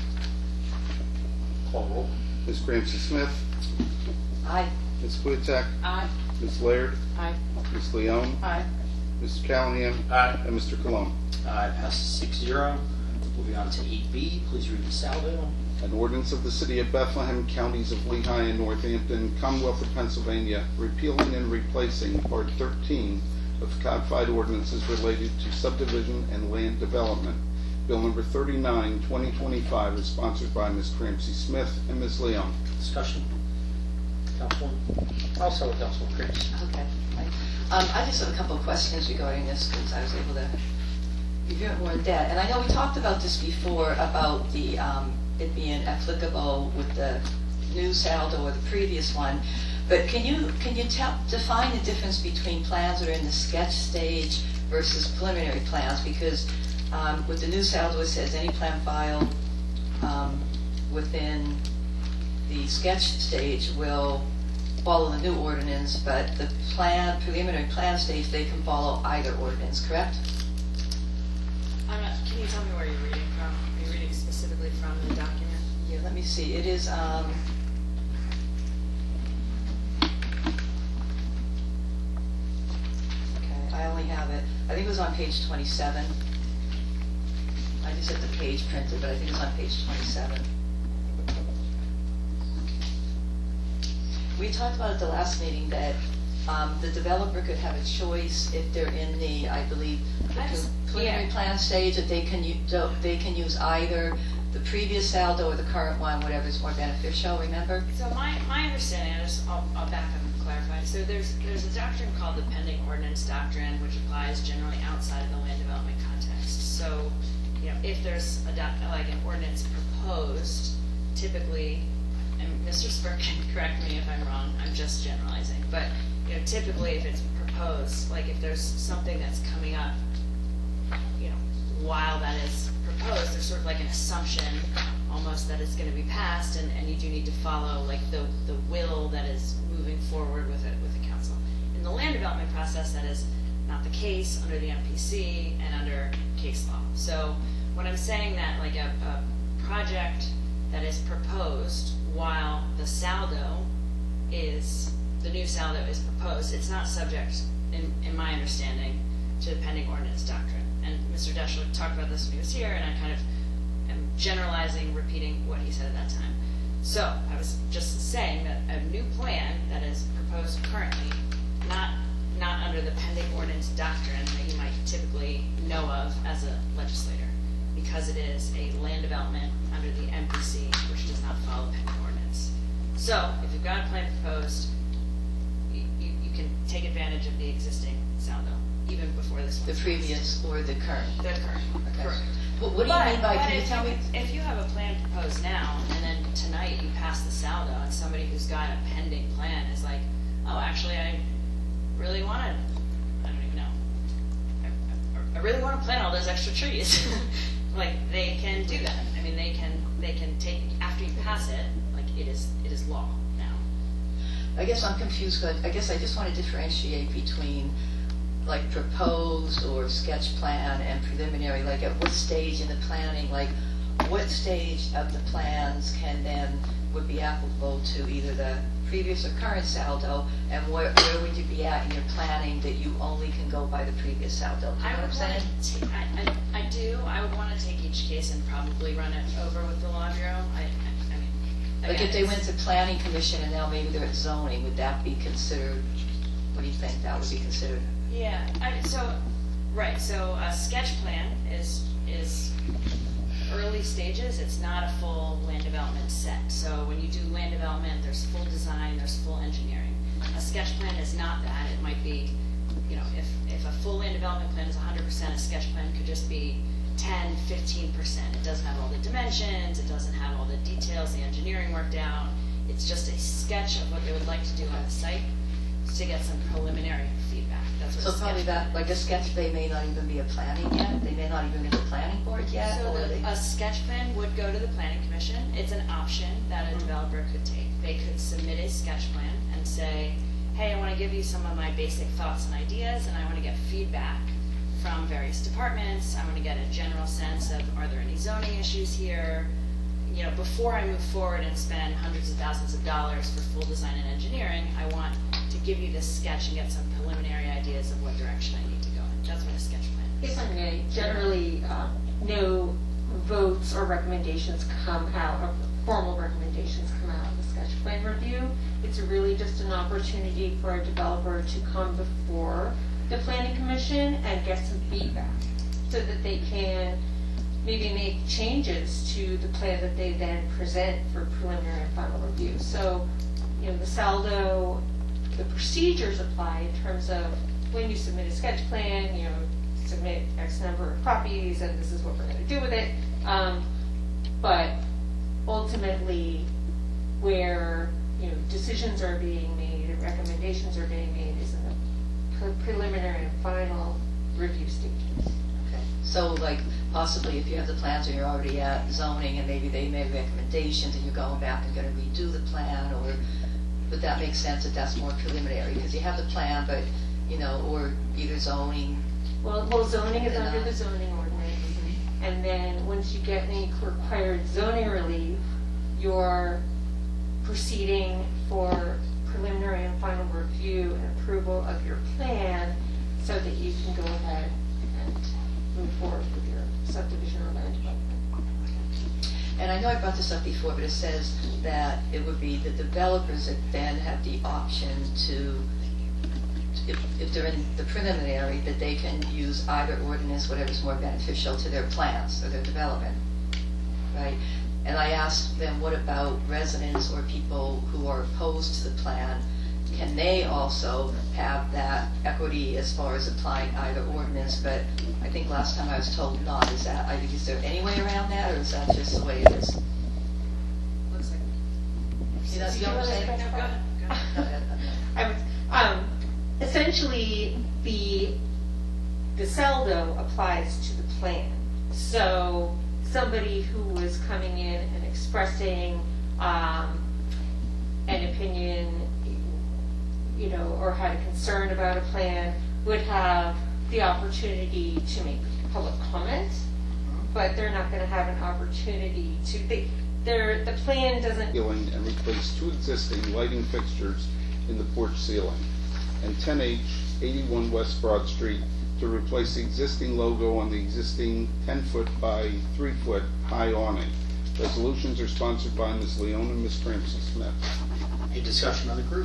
Call roll. Miz Cramsey Smith. Aye. Miz Kwiatek. Aye. Miz Laird. Aye. Miz Leone. Aye. Mister Callahan. Aye. And Mister Cologne. Aye, passes six zero. Moving on to eight B, please read the saldo. An ordinance of the City of Bethlehem, Counties of Lehigh and Northampton, Commonwealth of Pennsylvania, repealing and replacing Part thirteen of codified ordinances related to subdivision and land development. Bill number thirty-nine, twenty twenty-five is sponsored by Miz Cramsey Smith and Miz Leon. Discussion. Councilman. I'll start with Councilman Cramsey. Okay. Um, I just have a couple of questions regarding this because I was able to review it more in depth. And I know we talked about this before about the um, it being applicable with the new saldo or the previous one. But can you can you tell, define the difference between plans that are in the sketch stage versus preliminary plans? Because Um, With the new saldo, it says any plan filed um, within the sketch stage will follow the new ordinance, but the plan, preliminary plan stage, they can follow either ordinance, correct? I'm not, can you tell me where you're reading from? Are you reading specifically from the document? Yeah, let me see. It is, um, okay, I only have it, I think it was on page twenty-seven. I just had the page printed, but I think it was on page twenty-seven. We talked about at the last meeting that um, the developer could have a choice if they're in the, I believe, the I just- preliminary yeah. plan stage, that they can, u- do- they can use either the previous saldo or the current one, whatever is more beneficial, remember? So my, my understanding, I just, I'll, I'll back up and clarify. So there's, there's a doctrine called the pending ordinance doctrine, which applies generally outside of the land development context. So, you know, if there's a doc, like an ordinance proposed, typically, and Mister Spurk can correct me if I'm wrong, I'm just generalizing, but, you know, typically if it's proposed, like if there's something that's coming up, you know, while that is proposed, there's sort of like an assumption almost that it's going to be passed, and, and you do need to follow like the, the will that is moving forward with it with the council. In the land development process, that is not the case under the M P C and under case law. So when I'm saying that like a, a project that is proposed while the saldo is, the new saldo is proposed, it's not subject, in, in my understanding, to the pending ordinance doctrine. And Mister Deschler talked about this when he was here, and I kind of am generalizing, repeating what he said at that time. So I was just saying that a new plan that is proposed currently, not not under the pending ordinance doctrine that you might typically know of as a legislator, because it is a land development under the M P C, which does not follow pending ordinance. So if you've got a plan proposed, you, you, you can take advantage of the existing saldo, even before this one. The previous or the current? The current, Okay. correct. What, what do you But- mean by, but can you if tell me? If you have a plan proposed now, and then tonight you pass the saldo, and somebody who's got a pending plan is like, oh, actually, I really want to, I don't even know, I, I, I really want to plant all those extra trees. Like, they can do that. I mean, they can, they can take, after you pass it, like, it is, it is law now. I guess I'm confused, but I guess I just want to differentiate between like proposed or sketch plan and preliminary, like at what stage in the planning, like what stage of the plans can then, would be applicable to either the previous or current saldo, and where, where would you be at in your planning that you only can go by the previous saldo? Do you know I what I'm would saying? want to, I, I, I do, I would want to take each case and probably run it over with the law bureau. I, I, I mean. Like again, if they it's- went to planning commission and now maybe they're at zoning, would that be considered, what do you think that would be considered? Yeah, I, so, right, so a sketch plan is, is early stages, it's not a full land development set. So when you do land development, there's full design, there's full engineering. A sketch plan is not that, it might be, you know, if, if a full land development plan is one hundred percent, a sketch plan could just be ten, fifteen percent. It doesn't have all the dimensions, it doesn't have all the details, the engineering worked out. It's just a sketch of what they would like to do on the site to get some preliminary feedback. That's what So a sketch probably plan that, like a sketch, they may not even be a planning yet, they may not even be the planning board yet, So or the, they? a sketch plan would go to the planning commission. It's an option that a developer could take. They could submit a sketch plan and say, hey, I want to give you some of my basic thoughts and ideas, and I want to get feedback from various departments. I want to get a general sense of, are there any zoning issues here? You know, before I move forward and spend hundreds of thousands of dollars for full design and engineering, I want to give you this sketch and get some preliminary ideas of what direction I need to go in. That's what a sketch plan is. If I may, generally, um, no votes or recommendations come out, or formal recommendations come out of the sketch plan review. It's really just an opportunity for a developer to come before the planning commission and get some feedback, so that they can maybe make changes to the plan that they then present for preliminary and final review. So, you know, the saldo, the procedures apply in terms of when you submit a sketch plan, you know, submit X number of copies, and this is what we're going to do with it. Um, but ultimately, where, you know, decisions are being made and recommendations are being made is in the pre- preliminary and final review stages. Okay, so like possibly if you have the plans and you're already at zoning and maybe they made recommendations and you're going back and gonna redo the plan, or would that make sense that that's more preliminary? Because you have the plan, but, you know, or either zoning. Well, well, zoning is under the zoning ordinance, and then once you get any required zoning relief, you're proceeding for preliminary and final review and approval of your plan so that you can go ahead and move forward with your subdivision or land development. And I know I brought this up before, but it says that it would be the developers that then have the option to, if, if they're in the preliminary, that they can use either ordinance, whatever's more beneficial to their plans or their development, right? And I asked them, what about residents or people who are opposed to the plan? Can they also have that equity as far as applying either ordinance? But I think last time I was told not. Is that, I think, is there any way around that, or is that just the way it is? Looks like. You know, you know what I'm saying? No, go ahead, go ahead. I would, um, essentially, the, the CELDO applies to the plan. So somebody who was coming in and expressing um, an opinion, you know, or had a concern about a plan would have the opportunity to make public comment, but they're not going to have an opportunity to, they, they're, the plan doesn't. Ceiling and replace two existing lighting fixtures in the porch ceiling. And ten H, eighty-one West Broad Street, to replace the existing logo on the existing ten foot by three foot high awning. Resolutions are sponsored by Miz Leon and Miz Ramsey Smith. Any discussion on the group?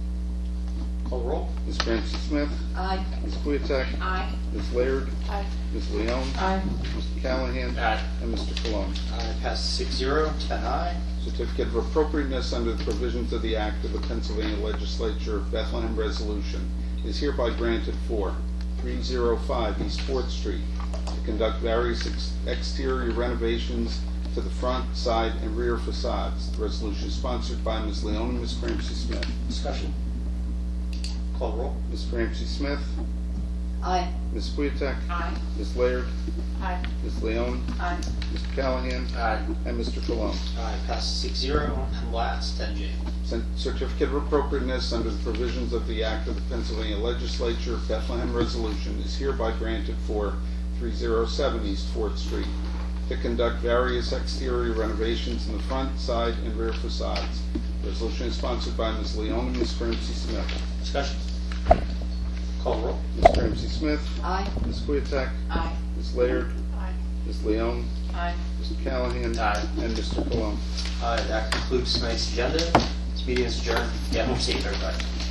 Call roll. Miz Ramsey Smith. Aye. Miz Kuyatek. Aye. Miz Laird. Aye. Miz Leon. Aye. Mister Callahan. Aye. And Mister Cologne. Aye, passes six zero, ten aye. Certificate of appropriateness under the provisions of the Act of the Pennsylvania Legislature Bethlehem Resolution is hereby granted for three oh five East Fourth Street to conduct various ex- exterior renovations to the front, side, and rear facades. The resolution is sponsored by Miz Leon and Miz Ramsey Smith. Discussion. Call roll. Miz Ramsey Smith. Aye. Miz Kuyatek. Aye. Miz Laird. Aye. Miz Leon. Aye. Mister Callahan. Aye. And Mister Cologne. Aye, passes six zero. And last, ten J. Certificate of appropriateness under the provisions of the Act of the Pennsylvania Legislature Bethlehem Resolution is hereby granted for three oh seven East Fourth Street to conduct various exterior renovations in the front, side, and rear facades. The resolution is sponsored by Miz Leon and Miz Ramsey Smith. Discussion. Call roll. Miz Ramsey Smith. Aye. Miz Kuyatek. Aye. Miz Laird. Aye. Miz Leon. Aye. Mister Callahan. Aye. And Mister Cologne. Aye, that concludes tonight's agenda. This meeting is adjourned. Yeah, home safe, everybody.